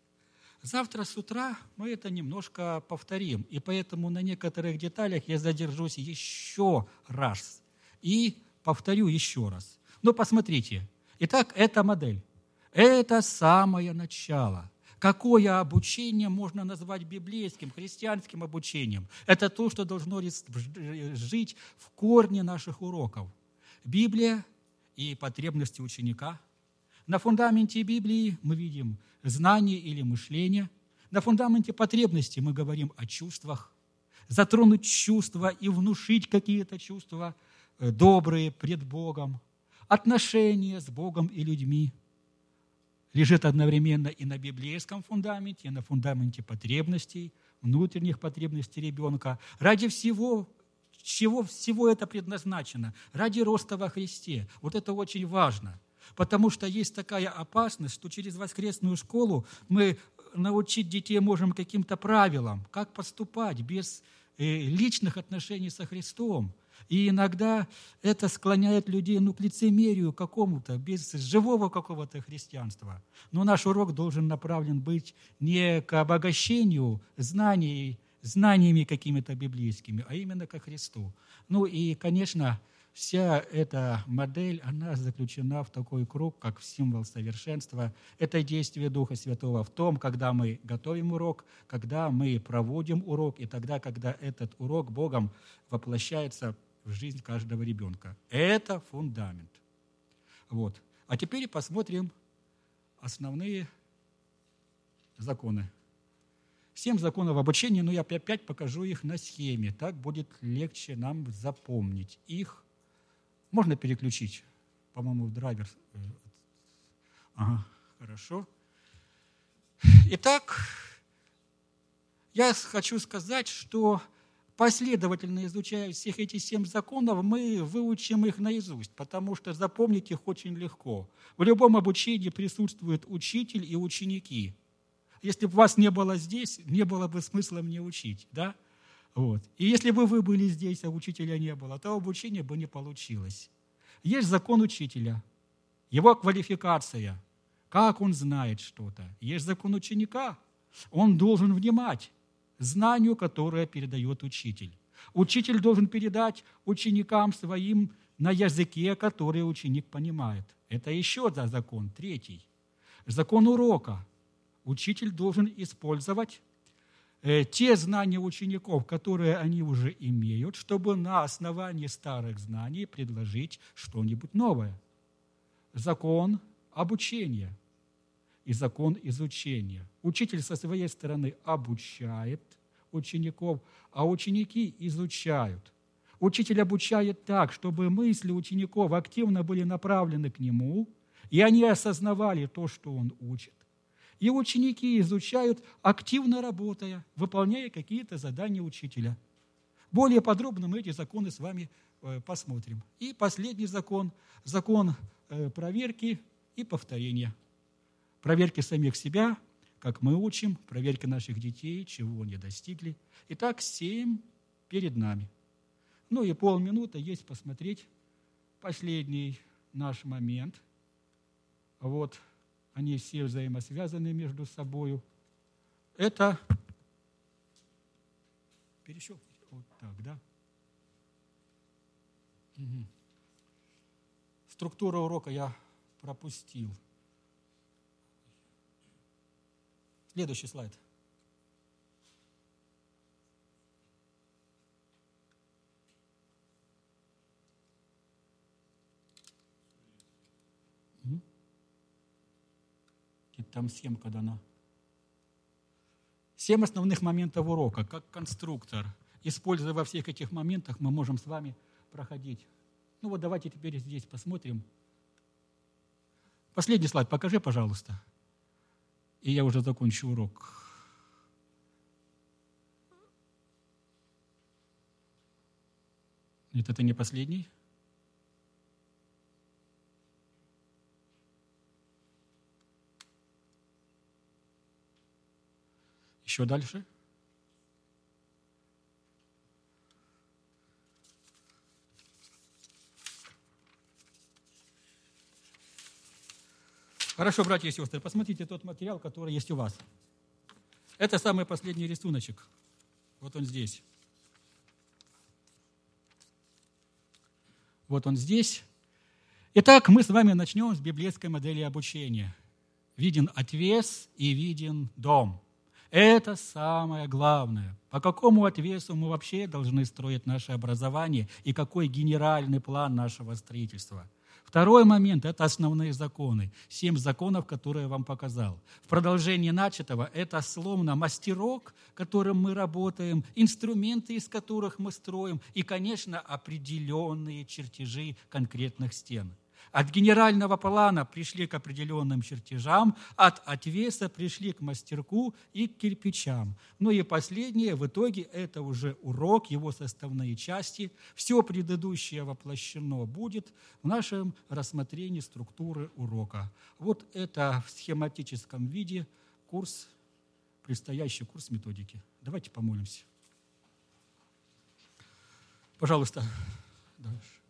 Завтра с утра мы это немножко повторим, и поэтому на некоторых деталях я задержусь еще раз и повторю еще раз. Но посмотрите, итак, это модель, это самое начало. Какое обучение можно назвать библейским, христианским обучением? Это то, что должно жить в корне наших уроков. Библия и потребности ученика. На фундаменте Библии мы видим знание или мышление. На фундаменте потребностей мы говорим о чувствах. Затронуть чувства и внушить какие-то чувства добрые пред Богом. Отношения с Богом и людьми лежит одновременно и на библейском фундаменте, и на фундаменте потребностей, внутренних потребностей ребенка. Ради всего, чего всего это предназначено? Ради роста во Христе. Вот это очень важно. Потому что есть такая опасность, что через воскресную школу мы научить детей можем каким-то правилам, как поступать без личных отношений со Христом. И иногда это склоняет людей ну, к лицемерию какому-то, без живого какого-то христианства. Но наш урок должен направлен быть не к обогащению знаний, знаниями какими-то библейскими, а именно ко Христу. Ну и, конечно, вся эта модель, она заключена в такой круг, как символ совершенства. Это действие Духа Святого в том, когда мы готовим урок, когда мы проводим урок, и тогда, когда этот урок Богом воплощается в жизнь каждого ребенка. Это фундамент. Вот. А теперь посмотрим основные законы. Семь законов обучения, но я опять покажу их на схеме. Так будет легче нам запомнить их. Можно переключить, по-моему, в драйвер. Ага, хорошо. Итак, я хочу сказать, что последовательно изучая всех эти семь законов, мы выучим их наизусть, потому что запомнить их очень легко. В любом обучении присутствует учитель и ученики. Если бы вас не было здесь, не было бы смысла мне учить, да? Вот. И если бы вы были здесь, а учителя не было, то обучение бы не получилось. Есть закон учителя, его квалификация, как он знает что-то. Есть закон ученика, он должен внимать знанию, которое передает учитель. Учитель должен передать ученикам своим на языке, который ученик понимает. Это еще один закон, третий. Закон урока. Учитель должен использовать э, те знания учеников, которые они уже имеют, чтобы на основании старых знаний предложить что-нибудь новое. Закон обучения и закон изучения. Учитель со своей стороны обучает учеников, а ученики изучают. Учитель обучает так, чтобы мысли учеников активно были направлены к нему, и они осознавали то, что он учит. И ученики изучают, активно работая, выполняя какие-то задания учителя. Более подробно мы эти законы с вами посмотрим. И последний закон – закон проверки и повторения. Проверки самих себя, как мы учим, проверки наших детей, чего они достигли. Итак, семь перед нами. Ну и полминуты есть посмотреть последний наш момент. Вот, они все взаимосвязаны между собой. Это перещелкнуть. Вот так, да? Угу. Структуру урока я пропустил. Следующий слайд. Там семка дана. Семь основных моментов урока. Как конструктор, используя во всех этих моментах, мы можем с вами проходить. Ну вот давайте теперь здесь посмотрим. Последний слайд покажи, пожалуйста. И я уже закончу урок. Нет, это не последний. Еще дальше. Хорошо, братья и сестры, посмотрите тот материал, который есть у вас. Это самый последний рисуночек. Вот он здесь. Вот он здесь. Итак, мы с вами начнем с библейской модели обучения. Виден отвес и виден дом. Это самое главное. По какому отвесу мы вообще должны строить наше образование и какой генеральный план нашего строительства? Второй момент – это основные законы. Семь законов, которые я вам показал. В продолжении начатого – это словно мастерок, которым мы работаем, инструменты, из которых мы строим, и, конечно, определенные чертежи конкретных стен. От генерального плана пришли к определенным чертежам, от отвеса пришли к мастерку и к кирпичам. Ну и последнее, в итоге, это уже урок, его составные части. Все предыдущее воплощено будет в нашем рассмотрении структуры урока. Вот это в схематическом виде курс, предстоящий курс методики. Давайте помолимся. Пожалуйста, дальше.